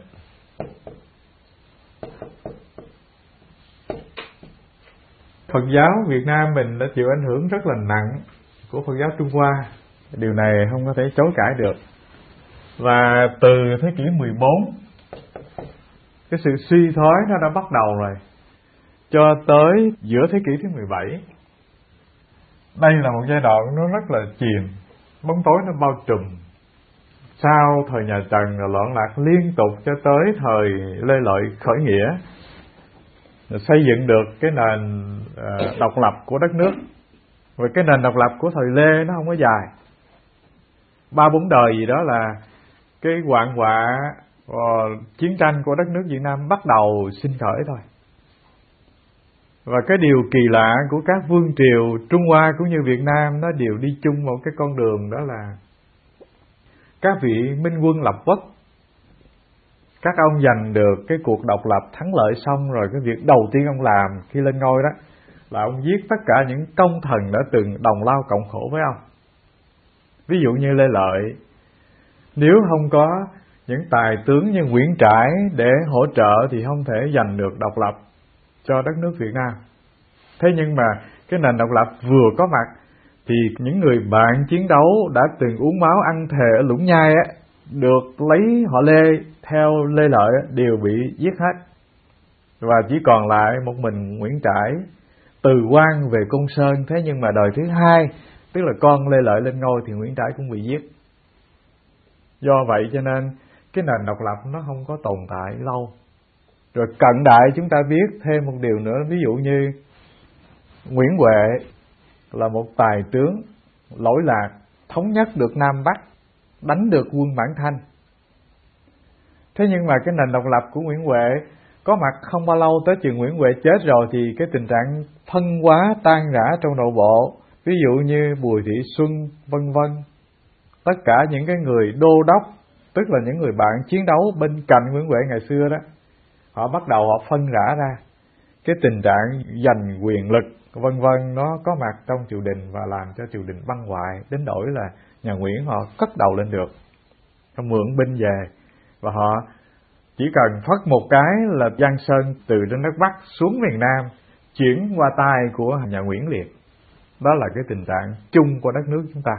Phật giáo Việt Nam mình đã chịu ảnh hưởng rất là nặng của Phật giáo Trung Hoa. Điều này không có thể chối cãi được. Và từ thế kỷ mười bốn, cái sự suy thoái nó đã bắt đầu rồi, cho tới giữa thế kỷ thứ mười bảy. Đây là một giai đoạn nó rất là chìm, bóng tối nó bao trùm. Sau thời nhà Trần là loạn lạc liên tục cho tới thời Lê Lợi khởi nghĩa, xây dựng được cái nền uh, độc lập của đất nước. Và cái nền độc lập của thời Lê nó không có dài, ba bốn đời gì đó là cái hoạn họa uh, chiến tranh của đất nước Việt Nam bắt đầu sinh khởi thôi. Và cái điều kỳ lạ của các vương triều Trung Hoa cũng như Việt Nam, nó đều đi chung một cái con đường, đó là các vị minh quân lập quốc. Các ông giành được cái cuộc độc lập thắng lợi xong rồi, cái việc đầu tiên ông làm khi lên ngôi đó là ông giết tất cả những công thần đã từng đồng lao cộng khổ với ông. Ví dụ như Lê Lợi, nếu không có những tài tướng như Nguyễn Trãi để hỗ trợ thì không thể giành được độc lập cho đất nước Việt Nam. Thế nhưng mà cái nền độc lập vừa có mặt thì những người bạn chiến đấu đã từng uống máu ăn thề ở Lũng Nhai á, được lấy họ Lê theo Lê Lợi á, đều bị giết hết. Và chỉ còn lại một mình Nguyễn Trãi từ quan về Côn Sơn. Thế nhưng mà đời thứ hai, tức là con Lê Lợi lên ngôi, thì Nguyễn Trãi cũng bị giết. Do vậy cho nên cái nền độc lập nó không có tồn tại lâu. Rồi cận đại chúng ta biết thêm một điều nữa, ví dụ như Nguyễn Huệ là một tài tướng lỗi lạc, thống nhất được Nam Bắc, đánh được quân Mãn Thanh. Thế nhưng mà cái nền độc lập của Nguyễn Huệ có mặt không bao lâu, tới chừng Nguyễn Huệ chết rồi thì cái tình trạng phân hóa tan rã trong nội bộ, ví dụ như Bùi Thị Xuân vân vân, tất cả những cái người đô đốc, tức là những người bạn chiến đấu bên cạnh Nguyễn Huệ ngày xưa đó, họ bắt đầu họ phân rã ra. Cái tình trạng giành quyền lực vân vân nó có mặt trong triều đình và làm cho triều đình băng hoại, đến nỗi là nhà Nguyễn họ cất đầu lên được, họ mượn binh về và họ chỉ cần phất một cái là Giang Sơn từ trên đất Bắc xuống miền Nam chuyển qua tay của nhà Nguyễn liền. Đó là cái tình trạng chung của đất nước chúng ta.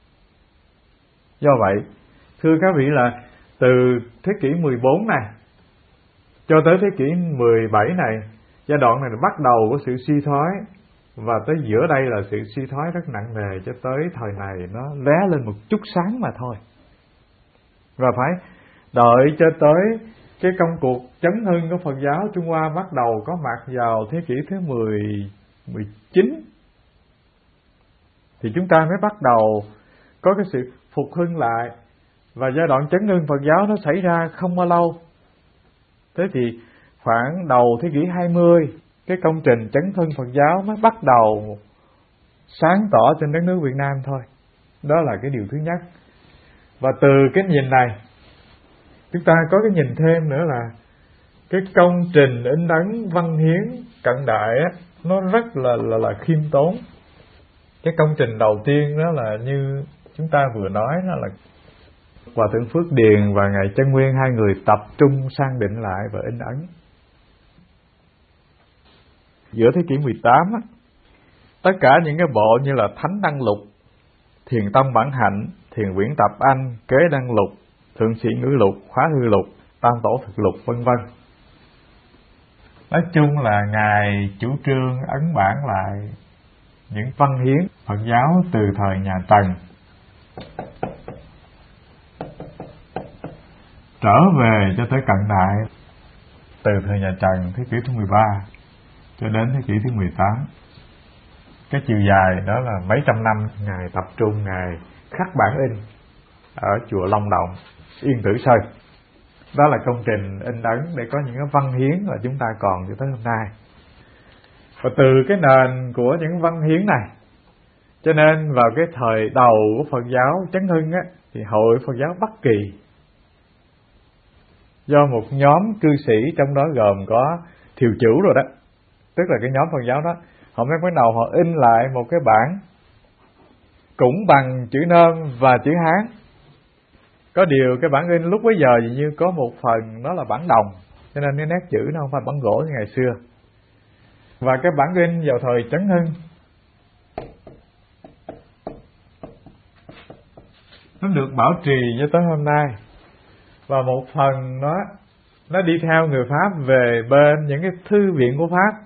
Do vậy, thưa các vị là từ thế kỷ mười bốn này cho tới thế kỷ mười bảy này, giai đoạn này bắt đầu có sự suy thoái, và tới giữa đây là sự suy thoái rất nặng nề, cho tới thời này nó lóe lên một chút sáng mà thôi. Và phải Đợi cho tới cái công cuộc chấn hưng của Phật giáo Trung Hoa bắt đầu có mặt vào thế kỷ thứ mười, mười chín thì chúng ta mới bắt đầu có cái sự phục hưng lại. Và giai đoạn chấn hưng Phật giáo nó xảy ra không bao lâu. Thế thì khoảng đầu thế kỷ hai mươi, cái công trình chấn hưng Phật giáo mới bắt đầu sáng tỏ trên đất nước Việt Nam thôi. Đó là cái điều thứ nhất. Và từ cái nhìn này, chúng ta có cái nhìn thêm nữa là cái công trình in ấn văn hiến cận đại á, nó rất là, là, là khiêm tốn. Cái công trình đầu tiên đó là như chúng ta vừa nói, đó là Hòa Thượng Phước Điền và Ngài Chân Nguyên, hai người tập trung sang định lại và in ấn. Giữa thế kỷ mười tám á, tất cả những cái bộ như là Thánh Đăng Lục, Thiền Tông Bản Hạnh, Thiền Quyển Tập Anh, Kế Đăng Lục, Thượng Sĩ Ngữ Lục, Khóa Hư Lục, Tam Tổ Thực Lục, vân vân. Nói chung là Ngài chủ trương ấn bản lại những văn hiến Phật giáo từ thời nhà Tần trở về cho tới cận đại, từ thời nhà Trần thế kỷ thứ mười ba cho đến thế kỷ thứ mười tám. Cái chiều dài đó là mấy trăm năm Ngài tập trung, Ngài khắc bản in ở chùa Long Động, Yên Tử Sơn. Đó là công trình in ấn để có những cái văn hiến là chúng ta còn cho tới hôm nay. Và từ cái nền của những văn hiến này, cho nên vào cái thời đầu của Phật giáo chấn hưng á, thì Hội Phật giáo Bắc Kỳ do một nhóm cư sĩ, trong đó gồm có Thiều Chủ rồi đó, tức là cái nhóm Phật giáo đó, họ mới bắt đầu họ in lại một cái bản cũng bằng chữ Nôm và chữ Hán. Có điều cái bản in lúc bấy giờ dường như có một phần nó là bản đồng, cho nên cái nét chữ nó không phải bản gỗ như ngày xưa. Và cái bản in vào thời chấn hưng nó được bảo trì cho tới hôm nay. Và một phần nó nó đi theo người Pháp về bên những cái thư viện của Pháp,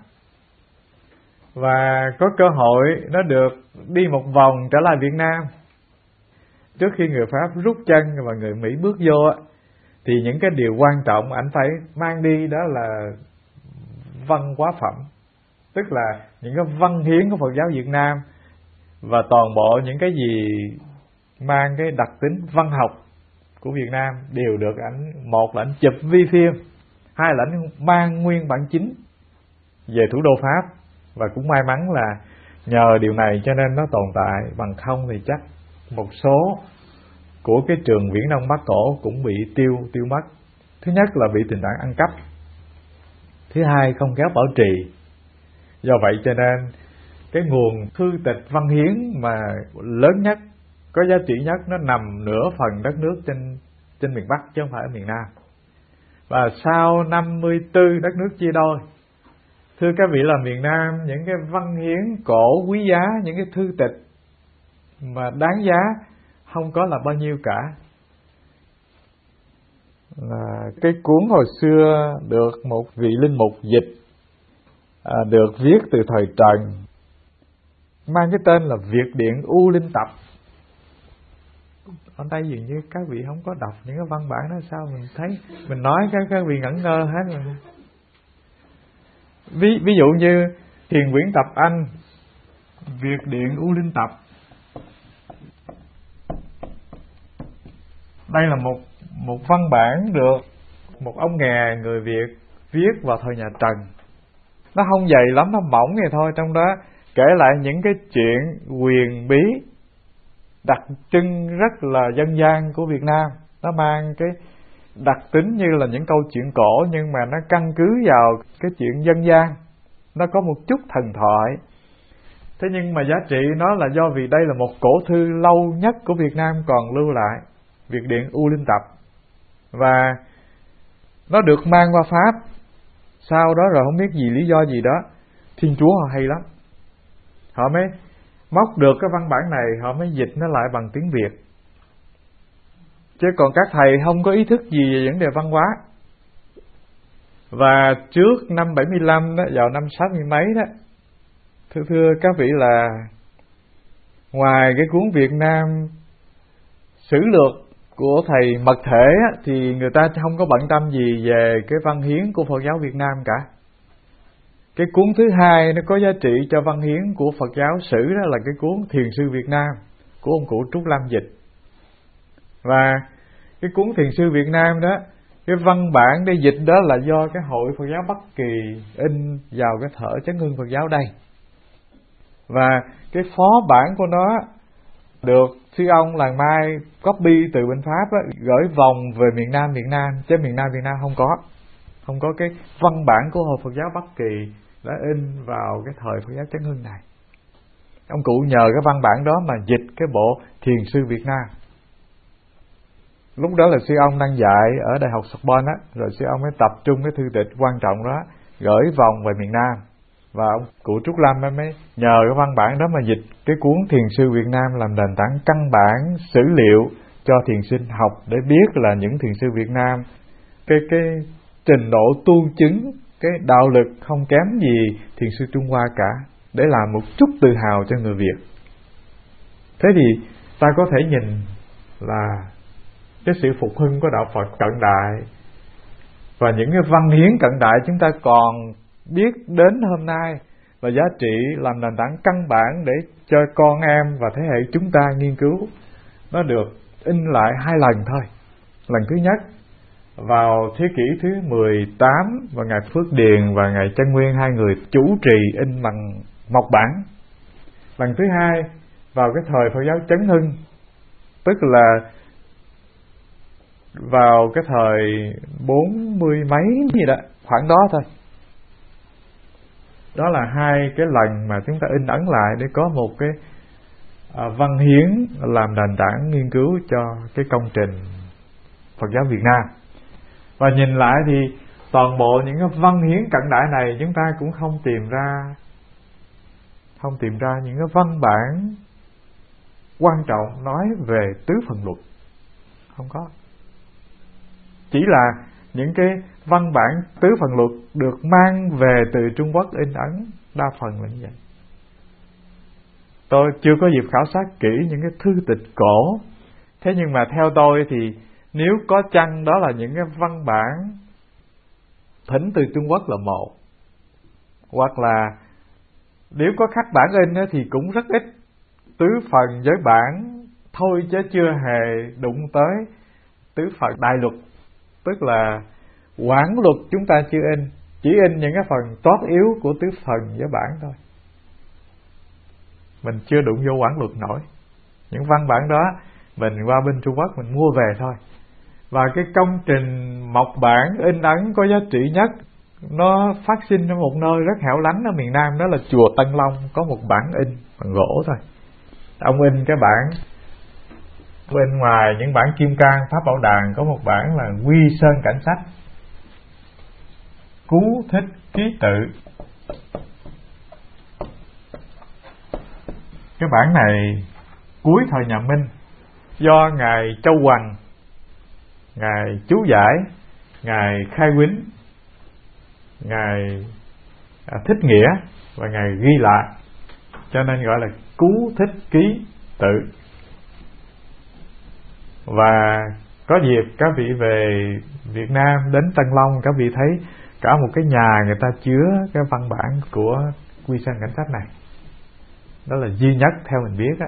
và có cơ hội nó được đi một vòng trở lại Việt Nam trước khi người Pháp rút chân và người Mỹ bước vô. Thì những cái điều quan trọng ảnh phải mang đi đó là văn hóa phẩm, tức là những cái văn hiến của Phật giáo Việt Nam, và toàn bộ những cái gì mang cái đặc tính văn học của Việt Nam đều được ảnh, một là ảnh chụp vi phim, hai là ảnh mang nguyên bản chính về thủ đô Pháp. Và cũng may mắn là nhờ điều này cho nên nó tồn tại, bằng không thì chắc một số của cái trường Viễn Đông Bắc Cổ cũng bị tiêu tiêu mất. Thứ nhất là bị tình trạng ăn cắp, thứ hai không khéo bảo trì. Do vậy cho nên cái nguồn thư tịch văn hiến mà lớn nhất, có giá trị nhất, nó nằm nửa phần đất nước trên trên miền Bắc chứ không phải ở miền Nam. Và sau năm mươi tư đất nước chia đôi, thưa các vị, là miền Nam những cái văn hiến cổ quý giá, những cái thư tịch mà đáng giá không có là bao nhiêu cả. Là cái cuốn hồi xưa được một vị linh mục dịch, à, được viết từ thời Trần, mang cái tên là Việt Điện U Linh Tập. Ở đây dường như các vị không có đọc những cái văn bản đó, sao mình thấy mình nói các các vị ngẩn ngơ hết rồi. Ví, ví dụ như Thiền Quyển Tập Anh, Việt Điện U Linh Tập. Đây là một một văn bản được một ông nghè người Việt viết vào thời nhà Trần. Nó không dày lắm, nó mỏng vậy thôi. Trong đó kể lại những cái chuyện huyền bí đặc trưng rất là dân gian của Việt Nam. Nó mang cái đặc tính như là những câu chuyện cổ, nhưng mà nó căn cứ vào cái chuyện dân gian, nó có một chút thần thoại. Thế nhưng mà giá trị nó là do vì đây là một cổ thư lâu nhất của Việt Nam còn lưu lại, Việt Điện U Linh Tập. Và nó được mang qua Pháp. Sau đó rồi không biết gì lý do gì đó, Thiên Chúa họ hay lắm, họ mới móc được cái văn bản này, họ mới dịch nó lại bằng tiếng Việt. Chứ còn các thầy không có ý thức gì về vấn đề văn hóa. Và trước năm bảy mươi lăm đó, vào năm sáu mươi mấy đó, thưa thưa các vị, là ngoài cái cuốn Việt Nam Sử Lược của thầy Mật Thể thì người ta không có bận tâm gì về cái văn hiến của Phật giáo Việt Nam cả. Cái cuốn thứ hai nó có giá trị cho văn hiến của Phật giáo sử đó là cái cuốn Thiền sư Việt Nam của ông cụ Trúc Lam dịch. Và cái cuốn Thiền sư Việt Nam đó, cái văn bản để dịch đó là do cái Hội Phật giáo Bắc Kỳ in vào cái thở Chấn Hưng Phật giáo đây. Và cái phó bản của nó được sư ông Làng Mai copy từ bên Pháp á, gửi vòng về miền Nam Việt Nam, chứ miền Nam Việt Nam không có. Không có cái văn bản của Hội Phật giáo Bắc Kỳ đã in vào cái thời Phật giáo Chấn Hưng này. Ông cụ nhờ cái văn bản đó mà dịch cái bộ Thiền sư Việt Nam. Lúc đó là sư ông đang dạy ở Đại học Sorbonne á, rồi sư ông mới tập trung cái thư tịch quan trọng đó gửi vòng về miền Nam. Và ông cụ Trúc Lâm mới nhờ cái văn bản đó mà dịch cái cuốn Thiền sư Việt Nam làm nền tảng căn bản sử liệu cho thiền sinh học, để biết là những thiền sư Việt Nam cái cái trình độ tu chứng, cái đạo lực không kém gì thiền sư Trung Hoa cả, để làm một chút tự hào cho người Việt. Thế thì ta có thể nhìn là cái sự phục hưng của đạo Phật cận đại và những cái văn hiến cận đại chúng ta còn biết đến hôm nay là giá trị làm nền tảng căn bản để cho con em và thế hệ chúng ta nghiên cứu. Nó được in lại hai lần thôi. Lần thứ nhất vào thế kỷ thứ mười tám và ngài Phước Điền và ngài Chân Nguyên, hai người chủ trì in bằng mộc bản. Lần thứ hai vào cái thời Phật giáo Chấn Hưng, tức là vào cái thời bốn mươi mấy gì đó, khoảng đó thôi. Đó là hai cái lần mà chúng ta in ấn lại để có một cái à, văn hiến làm nền tảng nghiên cứu cho cái công trình Phật giáo Việt Nam. Và nhìn lại thì toàn bộ những cái văn hiến cận đại này chúng ta cũng không tìm ra không tìm ra những cái văn bản quan trọng nói về tứ phần luật. Không có. Chỉ là những cái văn bản tứ phần luật được mang về từ Trung Quốc in ấn, đa phần là như vậy. Tôi chưa có dịp khảo sát kỹ những cái thư tịch cổ. Thế nhưng mà theo tôi thì nếu có chăng đó là những cái văn bản thỉnh từ Trung Quốc là một, hoặc là nếu có khắc bản in thì cũng rất ít, tứ phần với bản thôi chứ chưa hề đụng tới tứ phần đại luật, tức là quán luật chúng ta chưa in, chỉ in những cái phần tót yếu của tứ phần với bản thôi. Mình chưa đụng vô quán luật nổi. Những văn bản đó mình qua bên Trung Quốc mình mua về thôi. Và cái công trình mộc bản in ấn có giá trị nhất, nó phát sinh ở một nơi rất hẻo lánh ở miền Nam, đó là chùa Tân Long, có một bản in bằng gỗ thôi. Ông in cái bản, bên ngoài những bản kim cang Pháp Bảo Đàn có một bản là Quy Sơn Cảnh Sách, Cứu Thích Ký Tự. Cái bản này cuối thời nhà Minh do ngài Châu Hoằng, ngài chú giải, ngài Khai Quýnh, ngài Thích Nghĩa và ngài ghi lại, cho nên gọi là Cứu Thích Ký Tự. Và có dịp các vị về Việt Nam đến Tân Long, các vị thấy cả một cái nhà người ta chứa cái văn bản của Quy Sơn Cảnh Sách này. Đó là duy nhất theo mình biết á.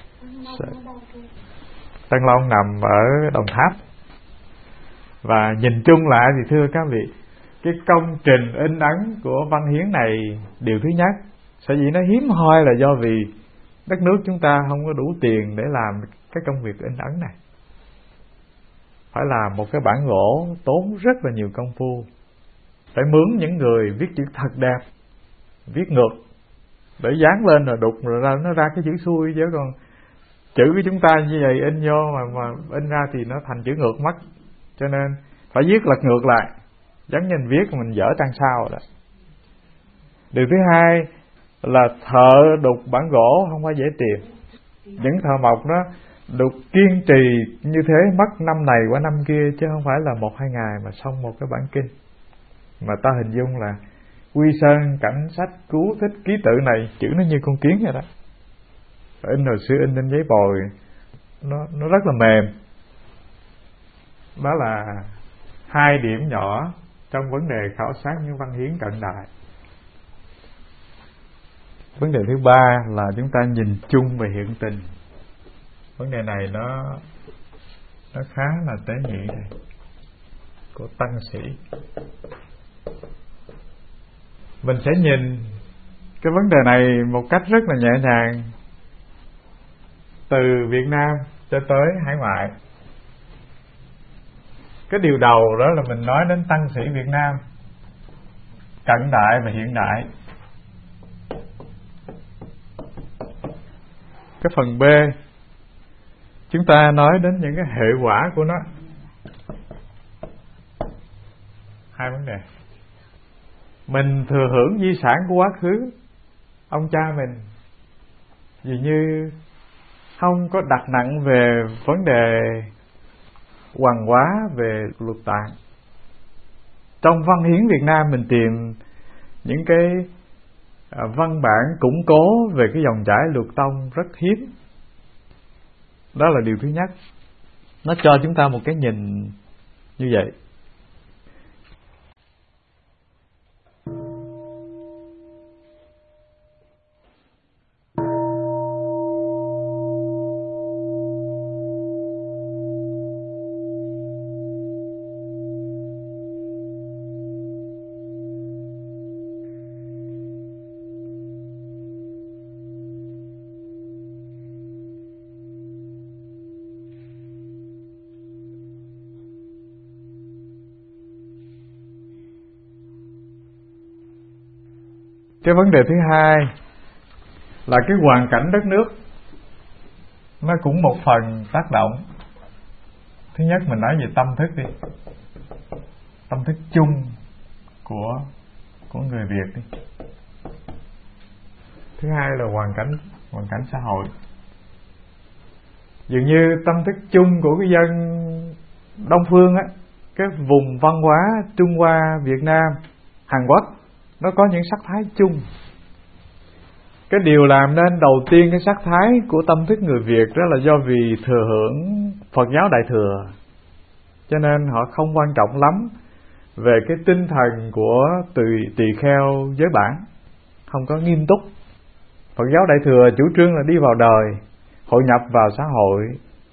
Tân Long nằm ở Đồng Tháp. Và nhìn chung lại thì thưa các vị, cái công trình in ấn của văn hiến này, điều thứ nhất, sở dĩ nó hiếm hoi là do vì đất nước chúng ta không có đủ tiền để làm cái công việc in ấn này. Phải làm một cái bản gỗ tốn rất là nhiều công phu, phải mướn những người viết chữ thật đẹp, viết ngược để dán lên rồi đục rồi ra nó ra cái chữ xuôi, chứ còn chữ của chúng ta như vậy in vô mà mà in ra thì nó thành chữ ngược mất. Cho nên phải viết lật ngược lại, giống như mình viết mình dở trang sao rồi đó. Điều thứ hai là thợ đục bản gỗ không phải dễ tìm. Những thợ mộc đó đục kiên trì như thế mất năm này qua năm kia, chứ không phải là một hai ngày mà xong một cái bản kinh. Mà ta hình dung là Quy Sơn Cảnh Sách Cứu Thích Ký Tự này, chữ nó như con kiến vậy đó. In hồi xưa in lên giấy bồi, nó nó rất là mềm. Đó là hai điểm nhỏ trong vấn đề khảo sát những văn hiến cận đại. Vấn đề thứ ba là chúng ta nhìn chung về hiện tình. Vấn đề này nó nó khá là tế nhị này, của tăng sĩ. Mình sẽ nhìn cái vấn đề này một cách rất là nhẹ nhàng, từ Việt Nam cho tới hải ngoại. Cái điều đầu đó là mình nói đến tăng sĩ Việt Nam cận đại và hiện đại. Cái phần B chúng ta nói đến những cái hệ quả của nó. Hai vấn đề. Mình thừa hưởng di sản của quá khứ ông cha mình, dường như không có đặt nặng về vấn đề hoàng hóa, về luật tạng. Trong văn hiến Việt Nam mình tìm những cái văn bản củng cố về cái dòng chảy luật tông rất hiếm. Đó là điều thứ nhất. Nó cho chúng ta một cái nhìn như vậy. Cái vấn đề thứ hai là cái hoàn cảnh đất nước, nó cũng một phần tác động. Thứ nhất mình nói về tâm thức đi, tâm thức chung của của người Việt đi. Thứ hai là hoàn cảnh hoàn cảnh xã hội. Dường như tâm thức chung của cái dân Đông phương á, cái vùng văn hóa Trung Hoa, Việt Nam, Hàn Quốc, nó có những sắc thái chung. Cái điều làm nên đầu tiên cái sắc thái của tâm thức người Việt đó là do vì thừa hưởng Phật giáo Đại Thừa, cho nên họ không quan trọng lắm về cái tinh thần của tỳ tỳ kheo giới bản, không có nghiêm túc. Phật giáo Đại Thừa chủ trương là đi vào đời, hội nhập vào xã hội,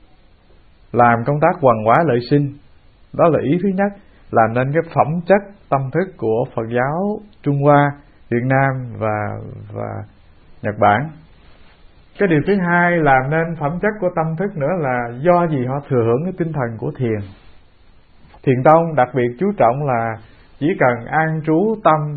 làm công tác hoằng hóa lợi sinh. Đó là ý thứ nhất, làm nên cái phẩm chất tâm thức của Phật giáo Trung Hoa, Việt Nam và và Nhật Bản. Cái điều thứ hai làm nên phẩm chất của tâm thức nữa là do gì họ thừa hưởng cái tinh thần của thiền. Thiền tông đặc biệt chú trọng là chỉ cần an trú tâm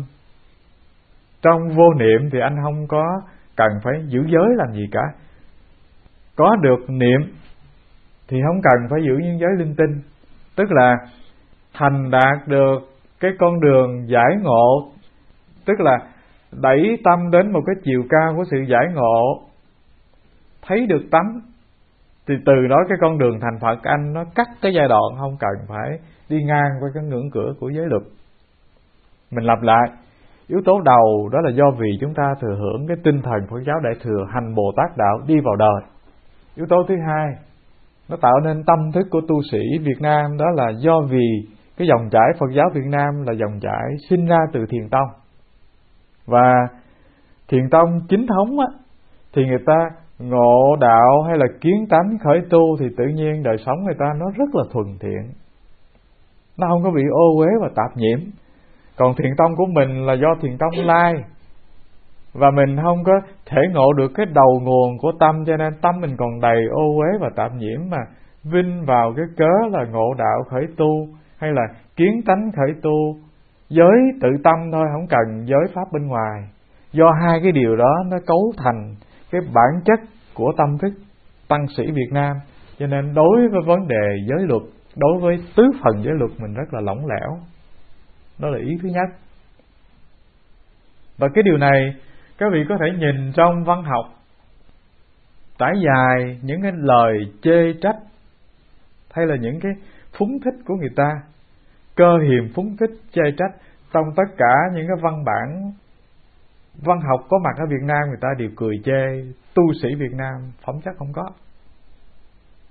trong vô niệm thì anh không có cần phải giữ giới làm gì cả. Có được niệm thì không cần phải giữ những giới linh tinh. Tức là thành đạt được cái con đường giải ngộ, tức là đẩy tâm đến một cái chiều cao của sự giải ngộ, thấy được tánh, thì từ đó cái con đường thành Phật anh nó cắt cái giai đoạn không cần phải đi ngang qua cái ngưỡng cửa của giới luật. Mình lặp lại, yếu tố đầu đó là do vì chúng ta thừa hưởng cái tinh thần Phật giáo Đại Thừa, hành Bồ Tát đạo đi vào đời. Yếu tố thứ hai, nó tạo nên tâm thức của tu sĩ Việt Nam, đó là do vì cái dòng chảy Phật giáo Việt Nam là dòng chảy sinh ra từ Thiền tông. Và Thiền tông chính thống á, thì người ta ngộ đạo hay là kiến tánh khởi tu thì tự nhiên đời sống người ta nó rất là thuần thiện, nó không có bị ô uế và tạp nhiễm. Còn Thiền tông của mình là do Thiền tông lai, và mình không có thể ngộ được cái đầu nguồn của tâm, cho nên tâm mình còn đầy ô uế và tạp nhiễm, mà vinh vào cái cớ là ngộ đạo khởi tu hay là kiến tánh khởi tu, giới tự tâm thôi, không cần giới pháp bên ngoài. Do hai cái điều đó nó cấu thành cái bản chất của tâm thức tăng sĩ Việt Nam, cho nên đối với vấn đề giới luật, đối với tứ phần giới luật mình rất là lỏng lẻo. Đó là ý thứ nhất. Và cái điều này các vị có thể nhìn trong văn học trải dài những cái lời chê trách hay là những cái phúng thích của người ta, cơ hiềm phúng thích chê trách trong tất cả những cái văn bản văn học có mặt ở Việt Nam, người ta đều cười chê tu sĩ Việt Nam phẩm chất không có.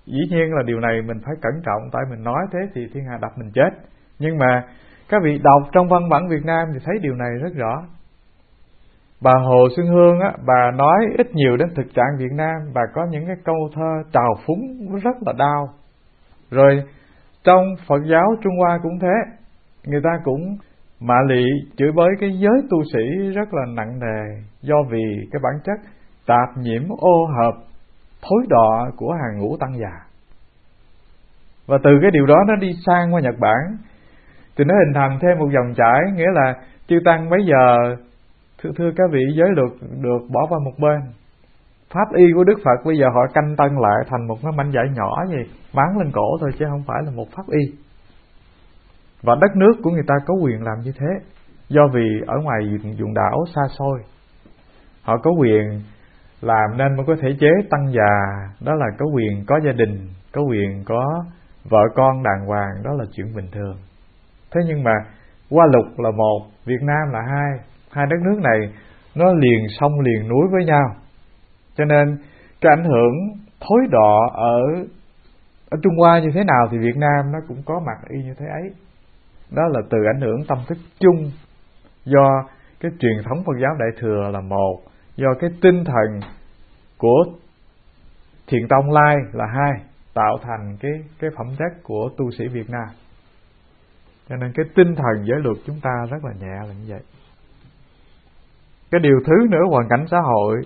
Dĩ nhiên là điều này mình phải cẩn trọng, tại mình nói thế thì thiên hạ đập mình chết. Nhưng mà các vị đọc trong văn bản Việt Nam thì thấy điều này rất rõ. Bà Hồ Xuân Hương á, bà nói ít nhiều đến thực trạng Việt Nam, bà có những cái câu thơ trào phúng rất là đau. Rồi trong Phật giáo Trung Hoa cũng thế, người ta cũng mạ lị chửi bới cái giới tu sĩ rất là nặng nề, do vì cái bản chất tạp nhiễm ô hợp thối đọa của hàng ngũ tăng già. Và từ cái điều đó nó đi sang qua Nhật Bản thì nó hình thành thêm một dòng chảy, nghĩa là chư tăng bây giờ thưa, thưa các vị, giới luật được bỏ qua một bên. Pháp y của Đức Phật bây giờ họ canh tân lại thành một cái mảnh vải nhỏ gì bán lên cổ thôi, chứ không phải là một pháp y. Và đất nước của người ta có quyền làm như thế, do vì ở ngoài vùng đảo xa xôi họ có quyền làm nên mới có thể chế tăng già, đó là có quyền có gia đình, có quyền có vợ con đàng hoàng, đó là chuyện bình thường. Thế nhưng mà Hoa Lục là một, Việt Nam là hai, hai đất nước này nó liền sông liền núi với nhau, cho nên cái ảnh hưởng thối đọa ở ở Trung Hoa như thế nào thì Việt Nam nó cũng có mặt y như thế ấy. Đó là từ ảnh hưởng tâm thức chung, do cái truyền thống Phật giáo Đại Thừa là một, do cái tinh thần của Thiền Tông Lai là hai, tạo thành cái cái phẩm chất của tu sĩ Việt Nam. Cho nên cái tinh thần giới luật chúng ta rất là nhẹ là như vậy. Cái điều thứ nữa, hoàn cảnh xã hội.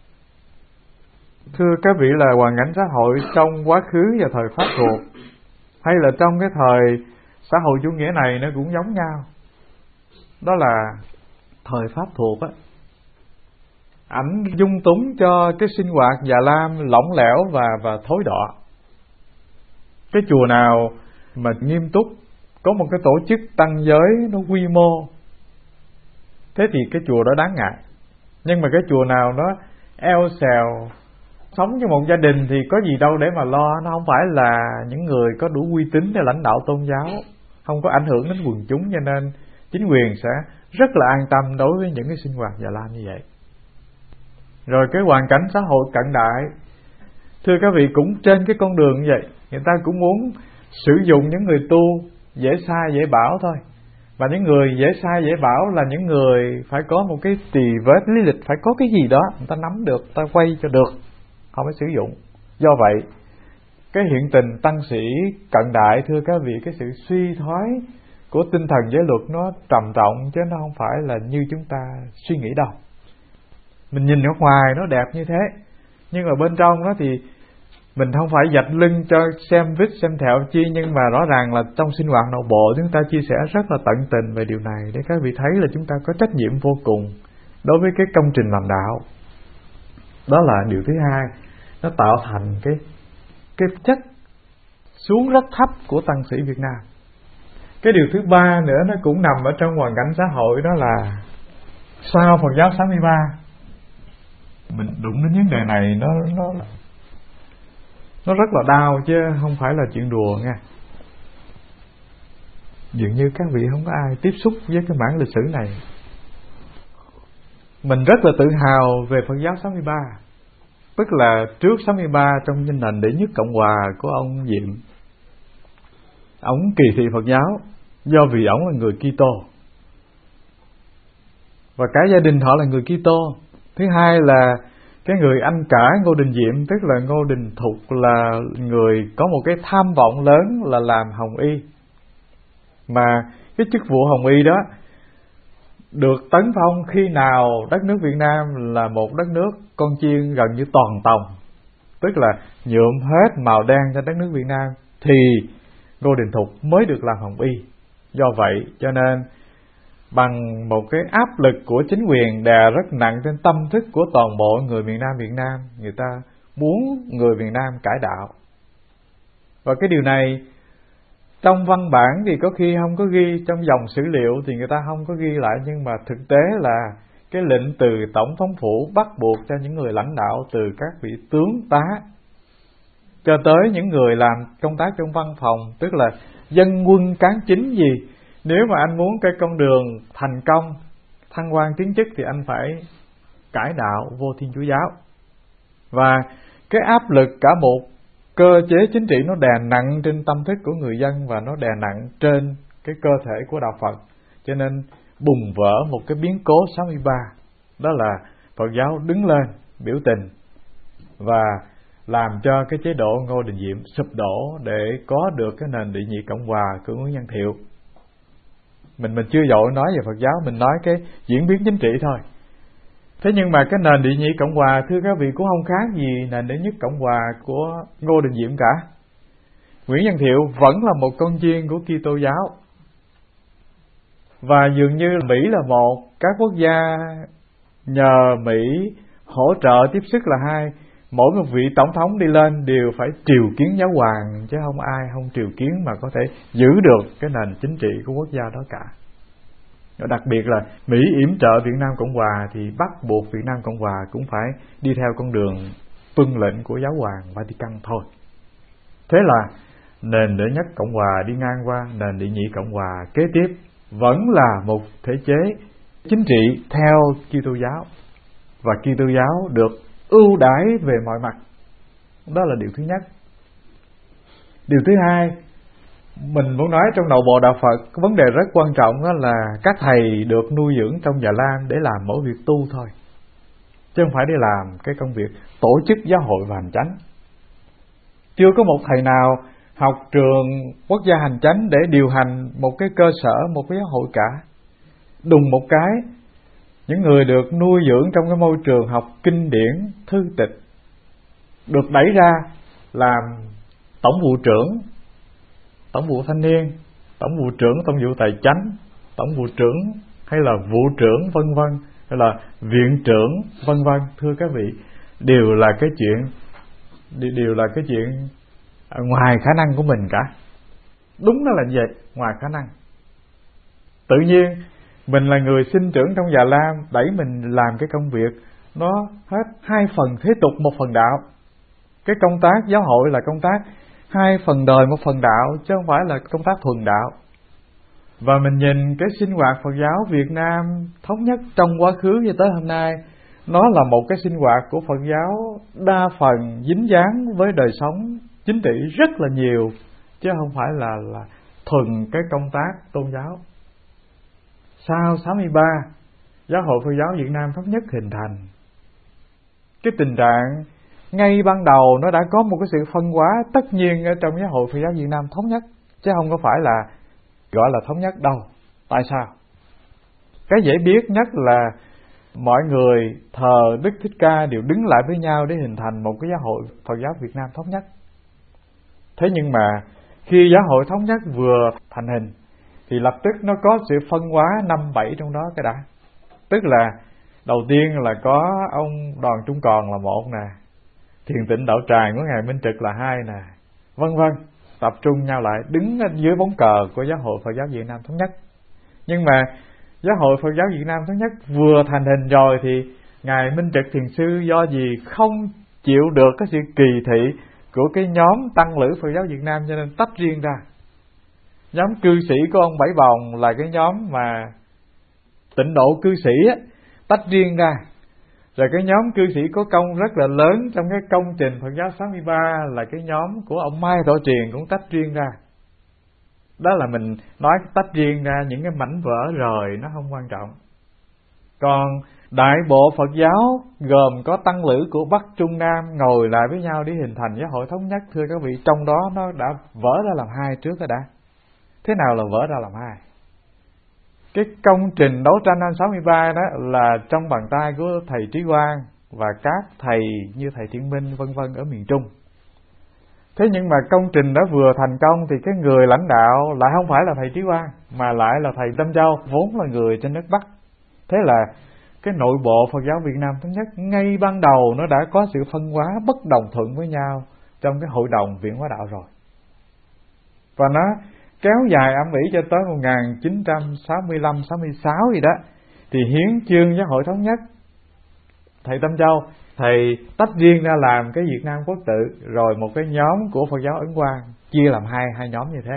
Thưa các vị, là hoàn cảnh xã hội trong quá khứ và thời Pháp thuộc, hay là trong cái thời xã hội chủ nghĩa này, nó cũng giống nhau. Đó là thời Pháp thuộc á, ảnh dung túng cho cái sinh hoạt Già Lam lỏng lẻo và và thối đọa. Cái chùa nào mà nghiêm túc, có một cái tổ chức tăng giới nó quy mô, thế thì cái chùa đó đáng ngại. Nhưng mà cái chùa nào nó eo xèo, sống như một gia đình thì có gì đâu để mà lo. Nó không phải là những người có đủ uy tín để lãnh đạo tôn giáo, không có ảnh hưởng đến quần chúng, cho nên chính quyền sẽ rất là an tâm đối với những cái sinh hoạt Già Lam như vậy. Rồi cái hoàn cảnh xã hội cận đại, thưa các vị, cũng trên cái con đường như vậy, người ta cũng muốn sử dụng những người tu dễ sai dễ bảo thôi. Và những người dễ sai dễ bảo là những người phải có một cái tỳ vết lý lịch, phải có cái gì đó người ta nắm được, người ta quay cho được, họ mới sử dụng. Do vậy cái hiện tình tăng sĩ cận đại, thưa các vị, cái sự suy thoái của tinh thần giới luật nó trầm trọng, chứ nó không phải là như chúng ta suy nghĩ đâu. Mình nhìn ở ngoài nó đẹp như thế, nhưng mà bên trong nó thì mình không phải dạch lưng cho xem vít xem thẹo chi. Nhưng mà rõ ràng là trong sinh hoạt nội bộ chúng ta chia sẻ rất là tận tình về điều này, để các vị thấy là chúng ta có trách nhiệm vô cùng đối với cái công trình làm đạo. Đó là điều thứ hai, nó tạo thành cái cái chất xuống rất thấp của tăng sĩ Việt Nam. Cái điều thứ ba nữa, nó cũng nằm ở trong hoàn cảnh xã hội, đó là sau Phật giáo sáu mươi ba. Mình đụng đến vấn đề này nó nó nó rất là đau, chứ không phải là chuyện đùa nha. Dường như các vị không có ai tiếp xúc với cái mảng lịch sử này. Mình rất là tự hào về Phật giáo sáu mươi ba, tức là trước sáu mươi ba, trong danh lệnh đệ nhất Cộng hòa của ông Diệm, ông kỳ thị Phật giáo do vì ông là người Kitô và cả gia đình họ là người Kitô. Thứ hai là cái người anh cả Ngô Đình Diệm, tức là Ngô Đình Thục, là người có một cái tham vọng lớn là làm hồng y. Mà cái chức vụ hồng y đó được tấn phong khi nào đất nước Việt Nam là một đất nước con chiên gần như toàn tòng, tức là nhuộm hết màu đen cho đất nước Việt Nam, thì Ngô Đình Thục mới được làm hồng y. Do vậy cho nên bằng một cái áp lực của chính quyền đè rất nặng trên tâm thức của toàn bộ người miền Nam Việt Nam, người ta muốn người miền Nam cải đạo. Và cái điều này trong văn bản thì có khi không có ghi, trong dòng sử liệu thì người ta không có ghi lại, nhưng mà thực tế là cái lệnh từ Tổng thống phủ bắt buộc cho những người lãnh đạo, từ các vị tướng tá cho tới những người làm công tác trong văn phòng, tức là dân quân cán chính gì, nếu mà anh muốn cái con đường thành công, thăng quan tiến chức thì anh phải cải đạo vô Thiên Chúa giáo. Và cái áp lực cả một cơ chế chính trị nó đè nặng trên tâm thức của người dân và nó đè nặng trên cái cơ thể của đạo Phật, cho nên bùng vỡ một cái biến cố sáu mươi ba, đó là Phật giáo đứng lên biểu tình và làm cho cái chế độ Ngô Đình Diệm sụp đổ để có được cái nền địa nhị cộng hòa của Nguyễn Văn Thiệu. Mình mình chưa vội nói về Phật giáo, mình nói cái diễn biến chính trị thôi. Thế nhưng mà cái nền địa nhị cộng hòa, thưa các vị, cũng không khác gì nền đệ nhất cộng hòa của Ngô Đình Diệm cả. Nguyễn Văn Thiệu vẫn là một con chiên của Kitô giáo, và dường như Mỹ là một, các quốc gia nhờ Mỹ hỗ trợ tiếp sức là hai. Mỗi một vị tổng thống đi lên đều phải triều kiến giáo hoàng, chứ không ai không triều kiến mà có thể giữ được cái nền chính trị của quốc gia đó cả. Đặc biệt là Mỹ yểm trợ Việt Nam Cộng Hòa thì bắt buộc Việt Nam Cộng Hòa cũng phải đi theo con đường tuân lệnh của giáo hoàng Vatican thôi. Thế là nền đệ nhất Cộng Hòa đi ngang qua nền đệ nhị Cộng Hòa kế tiếp vẫn là một thể chế chính trị theo Kitô giáo, và Kitô giáo được ưu đãi về mọi mặt. Đó là điều thứ nhất. Điều thứ hai, mình muốn nói trong nội bộ đạo Phật, cái vấn đề rất quan trọng đó là các thầy được nuôi dưỡng trong Già Lam để làm mỗi việc tu thôi, chứ không phải để làm cái công việc tổ chức giáo hội và hành chánh. Chưa có một thầy nào học trường quốc gia hành chánh để điều hành một cái cơ sở, một cái giáo hội cả. Đùng một cái, những người được nuôi dưỡng trong cái môi trường học kinh điển, thư tịch, được đẩy ra làm tổng vụ trưởng, tổng vụ thanh niên, tổng vụ trưởng, tổng vụ tài chánh, tổng vụ trưởng hay là vụ trưởng vân vân, hay là viện trưởng vân vân. Thưa các vị, đều là cái chuyện đều là cái chuyện ngoài khả năng của mình cả. Đúng đó là như vậy, ngoài khả năng. Tự nhiên mình là người sinh trưởng trong Già Lam, đẩy mình làm cái công việc nó hết hai phần thế tục một phần đạo. Cái công tác giáo hội là công tác hai phần đời một phần đạo, chứ không phải là công tác thuần đạo. Và mình nhìn cái sinh hoạt Phật giáo Việt Nam thống nhất trong quá khứ cho tới hôm nay, nó là một cái sinh hoạt của Phật giáo đa phần dính dáng với đời sống chính trị rất là nhiều, chứ không phải là, là thuần cái công tác tôn giáo. Sau sáu mươi ba, Giáo hội Phật giáo Việt Nam thống nhất hình thành. Cái tình trạng ngay ban đầu nó đã có một cái sự phân hóa tất nhiên ở trong Giáo hội Phật giáo Việt Nam thống nhất, chứ không có phải là gọi là thống nhất đâu. Tại sao? Cái dễ biết nhất là mọi người thờ Đức Thích Ca đều đứng lại với nhau để hình thành một cái Giáo hội Phật giáo Việt Nam thống nhất. Thế nhưng mà khi Giáo hội thống nhất vừa thành hình thì lập tức nó có sự phân hóa năm bảy trong đó cái đã. Tức là đầu tiên là có ông Đoàn Trung Còn là một nè, Thiền Tịnh Đạo Tràng của Ngài Minh Trực là hai nè, vân vân, tập trung nhau lại đứng dưới bóng cờ của Giáo hội Phật giáo Việt Nam thống nhất. Nhưng mà Giáo hội Phật giáo Việt Nam thống nhất vừa thành hình rồi thì Ngài Minh Trực Thiền Sư do gì không chịu được cái sự kỳ thị của cái nhóm tăng lữ Phật giáo Việt Nam, cho nên tách riêng ra. Nhóm cư sĩ của ông Bảy Bồng là cái nhóm mà Tịnh Độ cư sĩ á, tách riêng ra. Rồi cái nhóm cư sĩ có công rất là lớn trong cái công trình Phật giáo sáu mươi ba là cái nhóm của ông Mai Tổ Truyền cũng tách riêng ra. Đó là mình nói tách riêng ra những cái mảnh vỡ rồi, nó không quan trọng. Còn đại bộ Phật giáo gồm có tăng lữ của Bắc Trung Nam ngồi lại với nhau để hình thành Giáo hội thống nhất, thưa các vị, trong đó nó đã vỡ ra làm hai trước rồi đã. Thế nào là vỡ ra làm hai? Cái công trình đấu tranh năm sáu mươi ba đó là trong bàn tay của thầy Trí Quang và các thầy như thầy Thiện Minh vân vân ở miền Trung. Thế nhưng mà công trình đó vừa thành công thì cái người lãnh đạo lại không phải là thầy Trí Quang, mà lại là thầy Tâm Châu, vốn là người trên đất Bắc. Thế là cái nội bộ Phật giáo Việt Nam thống nhất ngay ban đầu nó đã có sự phân hóa bất đồng thuận với nhau trong cái hội đồng Viện Hóa Đạo rồi. Và nó kéo dài âm ỉ cho tới một nghìn chín trăm sáu mươi lăm sáu mươi sáu gì đó, thì hiến chương Giáo hội thống nhất, thầy Tâm Châu, thầy tách riêng ra làm cái Việt Nam Quốc tự, rồi một cái nhóm của Phật giáo Ấn Quang chia làm hai hai nhóm như thế.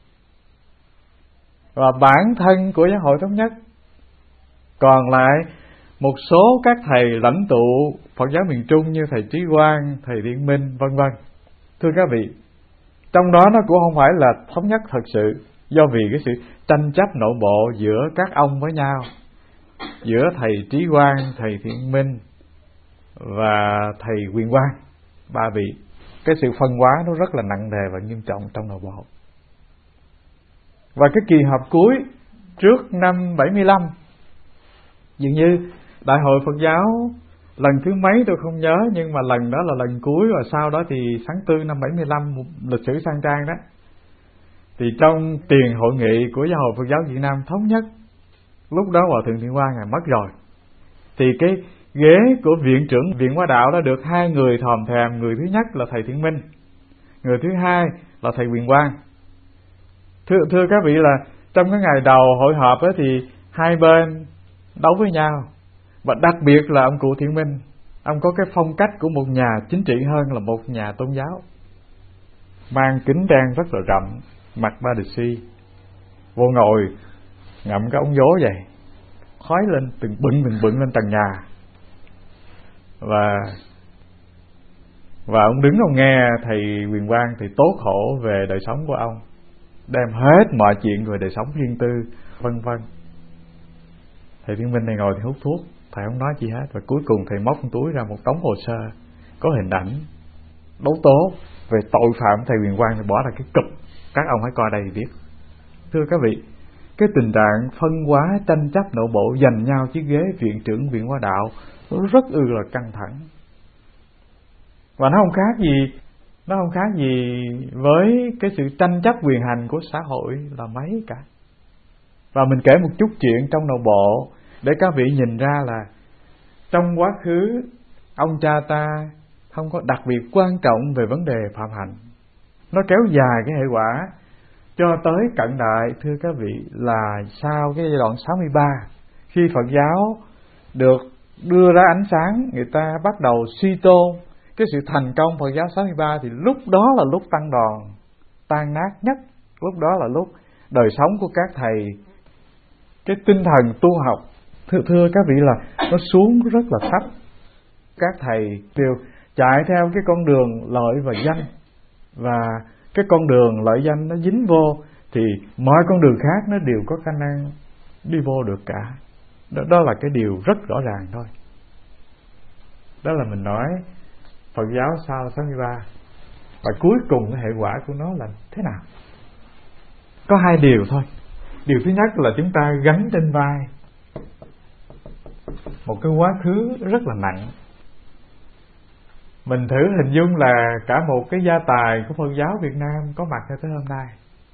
Và bản thân của Giáo hội thống nhất còn lại một số các thầy lãnh tụ Phật giáo miền Trung như thầy Trí Quang, thầy Thiện Minh vân vân, Thưa các vị, trong đó nó cũng không phải là thống nhất thật sự, do vì cái sự tranh chấp nội bộ giữa các ông với nhau, giữa thầy Trí Quang, thầy Thiện Minh và thầy Quyền Quang, ba vị. Cái sự phân hóa nó rất là nặng nề và nghiêm trọng trong nội bộ. Và cái kỳ họp cuối trước năm bảy mươi lăm, dường như Đại hội Phật giáo lần thứ mấy tôi không nhớ, nhưng mà lần đó là lần cuối, và sau đó thì tháng tư năm bảy mươi lăm, lịch sử sang trang đó, thì trong tiền hội nghị của Giáo hội Phật giáo Việt Nam thống nhất, lúc đó Hòa thượng Thiện Quang ngài mất rồi, thì cái ghế của viện trưởng Viện Hóa Đạo đã được hai người thòm thèm. Người thứ nhất là thầy Thiện Minh, người thứ hai là thầy Quyền Quang. Thưa, thưa các vị, là trong cái ngày đầu hội họp ấy, thì hai bên đấu với nhau, và đặc biệt là ông cụ Thiện Minh, ông có cái phong cách của một nhà chính trị hơn là một nhà tôn giáo, mang kính đen rất là rậm, mặc ba địch si, vô ngồi ngậm cái ống gió vậy, khói lên từng bựng từng bựng lên trần nhà, và và ông đứng ông nghe thầy Quyền Quang thì tố khổ về đời sống của ông, đem hết mọi chuyện về đời sống riêng tư vân vân. Thầy Thiện Minh này ngồi thì hút thuốc, thầy không nói gì hết, và cuối cùng thầy móc trong túi ra một đống hồ sơ có hình ảnh đấu tố về tội phạm thầy Quyền Quang, thì bỏ ra cái cụp, các ông hãy coi đây thì biết. Thưa các vị, cái tình trạng phân hóa tranh chấp nội bộ giành nhau chiếc ghế viện trưởng Viện Hóa Đạo rất ư là căng thẳng, và nó không khác gì nó không khác gì với cái sự tranh chấp quyền hành của xã hội là mấy cả. Và mình kể một chút chuyện trong nội bộ để các vị nhìn ra là trong quá khứ ông cha ta không có đặc biệt quan trọng về vấn đề phạm hạnh, nó kéo dài cái hệ quả cho tới cận đại. Thưa các vị, là sau cái giai đoạn sáu mươi ba, khi Phật giáo được đưa ra ánh sáng, người ta bắt đầu suy tôn cái sự thành công Phật giáo sáu mươi ba, thì lúc đó là lúc tăng đoàn tan nát nhất. Lúc đó là lúc đời sống của các thầy, cái tinh thần tu học, thưa, thưa các vị, là nó xuống rất là thấp. Các thầy đều chạy theo cái con đường lợi và danh, và cái con đường lợi danh nó dính vô thì mọi con đường khác nó đều có khả năng đi vô được cả. Đó, đó là cái điều rất rõ ràng thôi. Đó là mình nói Phật giáo sau sáu mươi ba, và cuối cùng cái hệ quả của nó là thế nào? Có hai điều thôi. Điều thứ nhất là chúng ta gánh trên vai một cái quá khứ rất là nặng. Mình thử hình dung là cả một cái gia tài của Phật giáo Việt Nam có mặt cho tới hôm nay,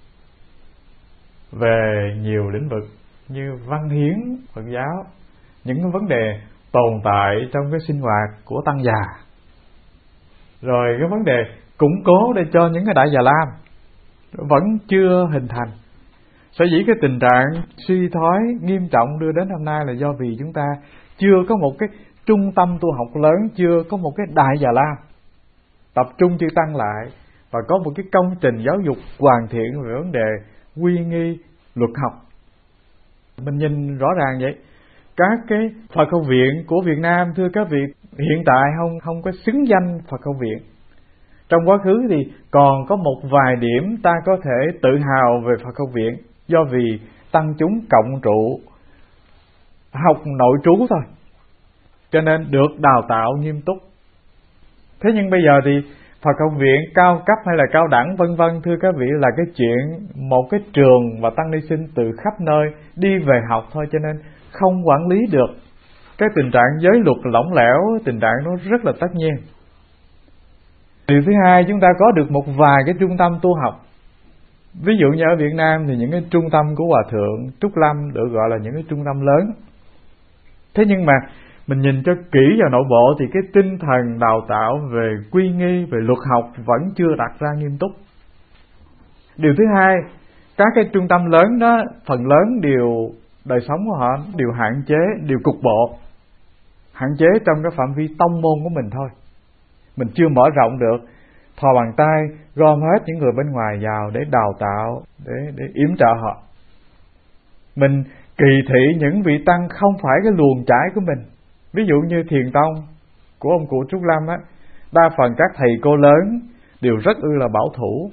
về nhiều lĩnh vực như văn hiến Phật giáo, những cái vấn đề tồn tại trong cái sinh hoạt của tăng già, rồi cái vấn đề củng cố để cho những cái đại già lam vẫn chưa hình thành. Sở dĩ cái tình trạng suy thoái nghiêm trọng đưa đến hôm nay là do vì chúng ta chưa có một cái trung tâm tu học lớn, chưa có một cái đại già lam tập trung chư tăng lại, và có một cái công trình giáo dục hoàn thiện về vấn đề quy nghi luật học. Mình nhìn rõ ràng vậy. Các cái Phật học viện của Việt Nam, thưa các vị, hiện tại không không có xứng danh Phật học viện. Trong quá khứ thì còn có một vài điểm ta có thể tự hào về Phật học viện, do vì tăng chúng cộng trụ học nội trú thôi, cho nên được đào tạo nghiêm túc. Thế nhưng bây giờ thì Phật học viện cao cấp hay là cao đẳng vân vân, thưa các vị, là cái chuyện một cái trường và tăng ni sinh từ khắp nơi đi về học thôi, cho nên không quản lý được. Cái tình trạng giới luật lỏng lẻo, tình trạng nó rất là tất nhiên. Điều thứ hai, chúng ta có được một vài cái trung tâm tu học. Ví dụ như ở Việt Nam thì những cái trung tâm của Hòa thượng Trúc Lâm được gọi là những cái trung tâm lớn. Thế nhưng mà mình nhìn cho kỹ vào nội bộ thì cái tinh thần đào tạo về quy nghi, về luật học vẫn chưa đặt ra nghiêm túc. Điều thứ hai, các cái trung tâm lớn đó, phần lớn đều đời sống của họ đều hạn chế, đều cục bộ, hạn chế trong cái phạm vi tông môn của mình thôi. Mình chưa mở rộng được, thò bàn tay gom hết những người bên ngoài vào để đào tạo, để để yểm trợ họ. Mình kỳ thị những vị tăng không phải cái luồng chải của mình. Ví dụ như Thiền Tông của ông cụ Trúc Lâm á, đa phần các thầy cô lớn đều rất ư là bảo thủ,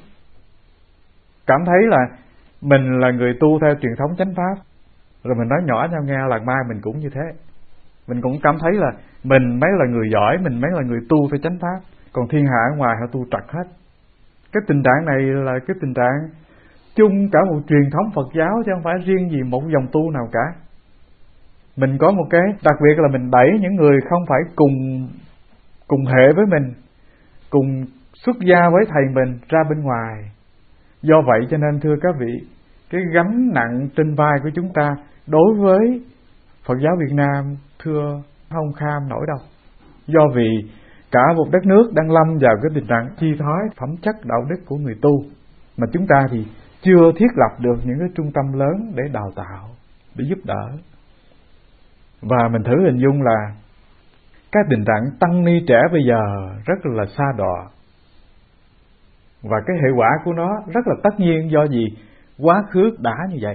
cảm thấy là mình là người tu theo truyền thống chánh pháp, rồi mình nói nhỏ nhau nghe là mai mình cũng như thế. Mình cũng cảm thấy là mình mới là người giỏi, mình mới là người tu theo chánh pháp, còn thiên hạ ở ngoài họ tu trật hết. Cái tình trạng này là cái tình trạng chung cả một truyền thống Phật giáo, chứ không phải riêng gì một dòng tu nào cả. Mình có một cái đặc biệt là mình đẩy những người không phải cùng cùng hệ với mình, cùng xuất gia với thầy mình ra bên ngoài. Do vậy cho nên thưa các vị, cái gánh nặng trên vai của chúng ta đối với Phật giáo Việt Nam thưa không kham nổi đâu. Do vì cả một đất nước đang lâm vào cái tình trạng chi thoái phẩm chất đạo đức của người tu, mà chúng ta thì chưa thiết lập được những cái trung tâm lớn để đào tạo, để giúp đỡ. Và mình thử hình dung là cái tình trạng tăng ni trẻ bây giờ rất là sa đọa, và cái hệ quả của nó rất là tất nhiên. Do gì? Quá khứ đã như vậy.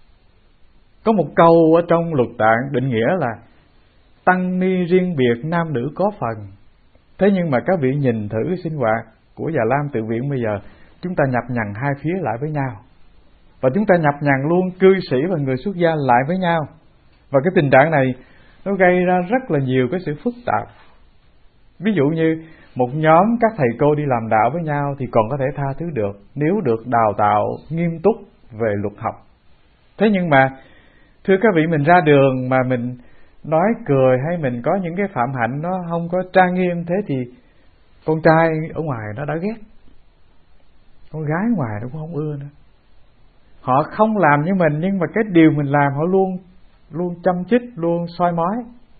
Có một câu ở trong luật tạng định nghĩa là tăng ni riêng biệt, nam nữ có phần. Thế nhưng mà các vị nhìn thử sinh hoạt của Già Lam Tự Viện bây giờ, chúng ta nhập nhằng hai phía lại với nhau, và chúng ta nhập nhằng luôn cư sĩ và người xuất gia lại với nhau. Và cái tình trạng này nó gây ra rất là nhiều cái sự phức tạp. Ví dụ như một nhóm các thầy cô đi làm đạo với nhau thì còn có thể tha thứ được, nếu được đào tạo nghiêm túc về luật học. Thế nhưng mà thưa các vị, mình ra đường mà mình nói cười hay mình có những cái phạm hạnh nó không có trang nghiêm, thế thì con trai ở ngoài nó đã ghét, con gái ngoài nó cũng không ưa nữa. Họ không làm như mình, nhưng mà cái điều mình làm họ luôn luôn chăm chích, luôn soi mói.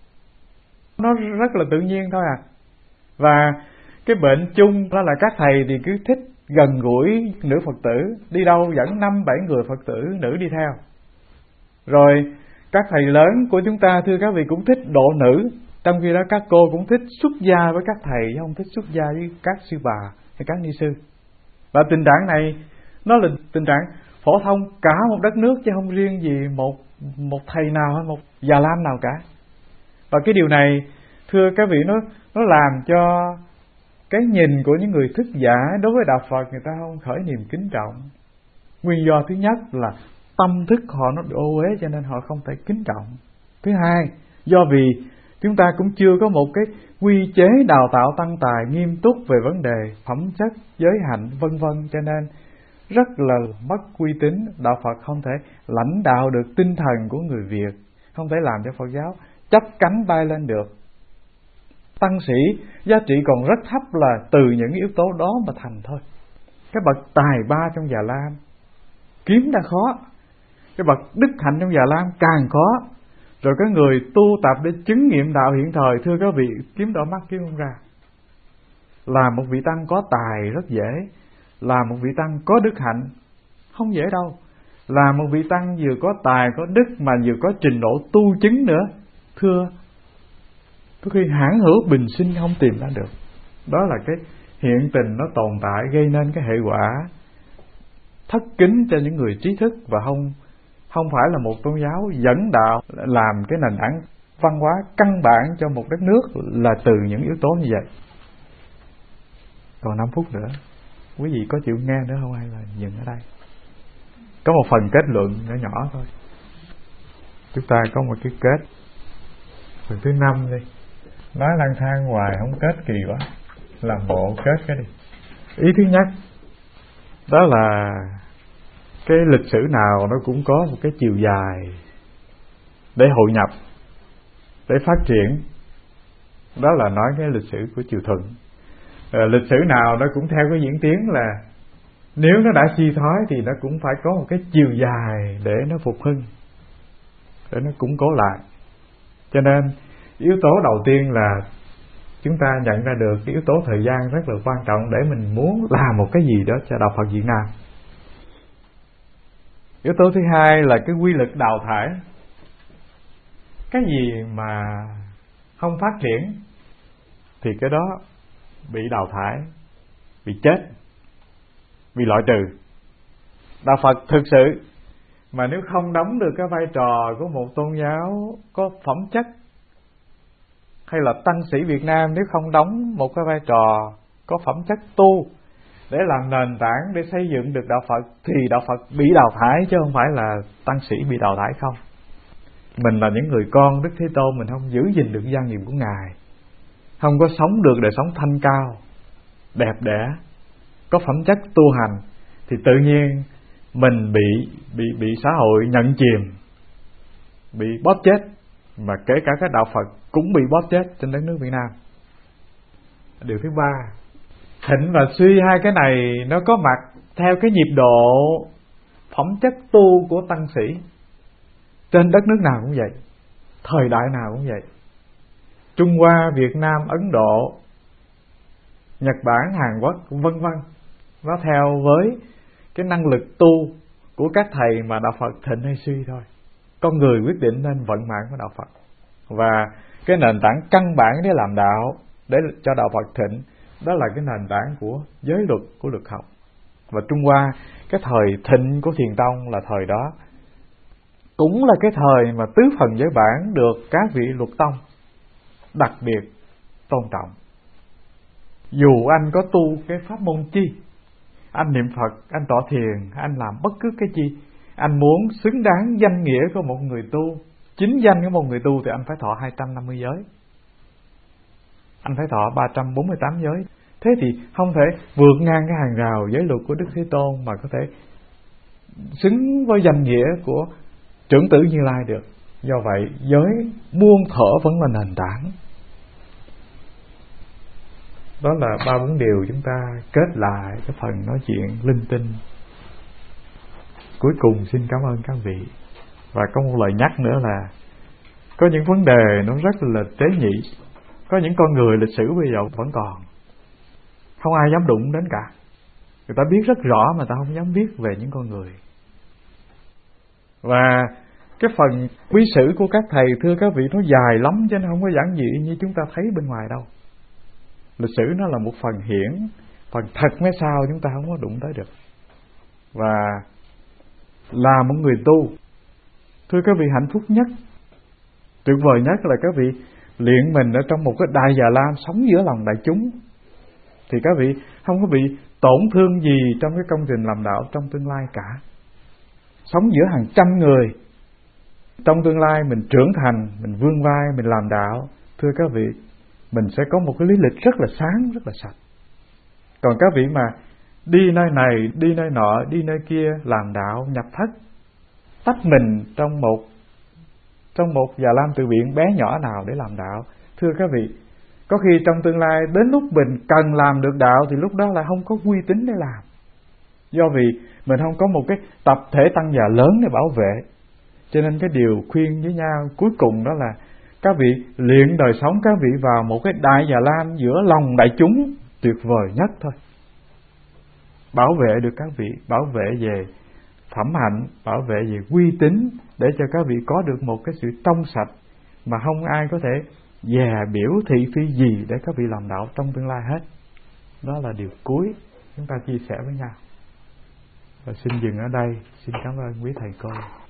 Nó rất là tự nhiên thôi à. Và cái bệnh chung đó là các thầy thì cứ thích gần gũi nữ Phật tử, đi đâu dẫn năm bảy người Phật tử nữ đi theo. Rồi các thầy lớn của chúng ta thưa các vị cũng thích độ nữ, trong khi đó các cô cũng thích xuất gia với các thầy, chứ không thích xuất gia với các sư bà hay các ni sư. Và tình trạng này nó là tình trạng phổ thông cả một đất nước, chứ không riêng gì một một thầy nào hay một Già Lam nào cả. Và cái điều này thưa các vị, nó nó làm cho cái nhìn của những người thức giả đối với đạo Phật người ta không khởi niềm kính trọng. Nguyên do thứ nhất là tâm thức họ nó ô uế, cho nên họ không thể kính trọng. Thứ hai, do vì chúng ta cũng chưa có một cái quy chế đào tạo tăng tài nghiêm túc về vấn đề phẩm chất, giới hạnh vân vân, cho nên rất là mất uy tín. Đạo Phật không thể lãnh đạo được tinh thần của người Việt, không thể làm cho Phật giáo chấp cánh bay lên được. Tăng sĩ giá trị còn rất thấp là từ những yếu tố đó mà thành thôi. Cái bậc tài ba trong Già Lam kiếm đã khó, cái bậc đức hạnh trong Già Lam càng khó. Rồi cái người tu tập để chứng nghiệm đạo hiện thời thưa các vị kiếm đỏ mắt kiếm không ra. Là một vị tăng có tài rất dễ, là một vị tăng có đức hạnh không dễ đâu. Là một vị tăng vừa có tài có đức mà vừa có trình độ tu chứng nữa, thưa có khi hãn hữu bình sinh không tìm ra được. Đó là cái hiện tình nó tồn tại, gây nên cái hệ quả thất kính cho những người trí thức, và không không phải là một tôn giáo dẫn đạo làm cái nền tảng văn hóa căn bản cho một đất nước là từ những yếu tố như vậy. Còn năm phút nữa, quý vị có chịu nghe nữa không hay là dừng ở đây? Có một phần kết luận nhỏ nhỏ thôi. Chúng ta có một cái kết. Phần thứ năm đi. Nói lang thang hoài không kết kỳ quá, làm bộ kết cái đi. Ý thứ nhất, đó là cái lịch sử nào nó cũng có một cái chiều dài để hội nhập, để phát triển. Đó là nói cái lịch sử của Triều Thuận. À, lịch sử nào nó cũng theo cái diễn tiến là nếu nó đã suy thoái thì nó cũng phải có một cái chiều dài để nó phục hưng, để nó củng cố lại. Cho nên yếu tố đầu tiên là chúng ta nhận ra được cái yếu tố thời gian rất là quan trọng để mình muốn làm một cái gì đó cho đạo Phật Việt Nam. Yếu tố thứ hai là cái quy luật đào thải. Cái gì mà không phát triển thì cái đó bị đào thải, bị chết, bị loại trừ. Đạo Phật thực sự mà nếu không đóng được cái vai trò của một tôn giáo có phẩm chất, hay là tăng sĩ Việt Nam nếu không đóng một cái vai trò có phẩm chất tu, để làm nền tảng để xây dựng được đạo Phật, thì đạo Phật bị đào thải chứ không phải là tăng sĩ bị đào thải không. Mình là những người con Đức Thế Tôn, mình không giữ gìn được gia nghiệp của Ngài, không có sống được đời sống thanh cao, đẹp đẽ, có phẩm chất tu hành, thì tự nhiên mình bị bị bị xã hội nhận chìm, bị bóp chết, mà kể cả các đạo Phật cũng bị bóp chết trên đất nước Việt Nam. Điều thứ ba, thịnh và suy hai cái này nó có mặt theo cái nhịp độ phẩm chất tu của tăng sĩ. Trên đất nước nào cũng vậy, thời đại nào cũng vậy. Trung Hoa, Việt Nam, Ấn Độ, Nhật Bản, Hàn Quốc, vân vân, nó theo với cái năng lực tu của các thầy mà đạo Phật thịnh hay suy thôi. Con người quyết định nên vận mạng của đạo Phật. Và cái nền tảng căn bản để làm đạo, để cho đạo Phật thịnh, đó là cái nền tảng của giới luật, của luật học. Và Trung Hoa, cái thời thịnh của Thiền Tông là thời đó cũng là cái thời mà tứ phần giới bản được các vị luật tông đặc biệt tôn trọng. Dù anh có tu cái pháp môn chi, anh niệm Phật, anh tọa thiền, anh làm bất cứ cái chi, anh muốn xứng đáng danh nghĩa của một người tu, chính danh của một người tu, thì anh phải thọ hai trăm năm mươi giới, anh phải thọ ba trăm bốn mươi tám giới. Thế thì không thể vượt ngang cái hàng rào giới luật của Đức Thế Tôn mà có thể xứng với danh nghĩa của trưởng tử Như Lai được. Do vậy giới buông thở vẫn là nền tảng. Đó là ba bốn điều chúng ta kết lại cái phần nói chuyện linh tinh. Cuối cùng xin cảm ơn các vị. Và có một lời nhắc nữa là có những vấn đề nó rất là tế nhị, có những con người lịch sử bây giờ vẫn còn không ai dám đụng đến cả. Người ta biết rất rõ mà ta không dám biết về những con người. Và cái phần quý sử của các thầy, thưa các vị, nó dài lắm chứ nó không có giản dị như chúng ta thấy bên ngoài đâu. Lịch sử nó là một phần hiển, phần thật mấy sao chúng ta không có đụng tới được. Và là một người tu, thưa các vị, hạnh phúc nhất, tuyệt vời nhất là các vị luyện mình ở trong một cái đại già lam, sống giữa lòng đại chúng, thì các vị không có bị tổn thương gì trong cái công trình làm đạo trong tương lai cả. Sống giữa hàng trăm người, trong tương lai mình trưởng thành, mình vươn vai, mình làm đạo, thưa các vị, mình sẽ có một cái lý lịch rất là sáng, rất là sạch. Còn các vị mà đi nơi này, đi nơi nọ, đi nơi kia, làm đạo, nhập thất, tách mình trong một trong một già lam tự viện bé nhỏ nào để làm đạo, thưa các vị, có khi trong tương lai đến lúc mình cần làm được đạo thì lúc đó lại không có uy tín để làm. Do vì mình không có một cái tập thể tăng già lớn để bảo vệ. Cho nên cái điều khuyên với nhau cuối cùng đó là các vị luyện đời sống các vị vào một cái đại già lam giữa lòng đại chúng tuyệt vời nhất thôi. Bảo vệ được các vị, bảo vệ về phẩm hạnh, bảo vệ về uy tín, để cho các vị có được một cái sự trong sạch mà không ai có thể dè biểu thị phi gì để các vị làm đạo trong tương lai hết. Đó là điều cuối chúng ta chia sẻ với nhau. Và xin dừng ở đây. Xin cảm ơn quý thầy cô.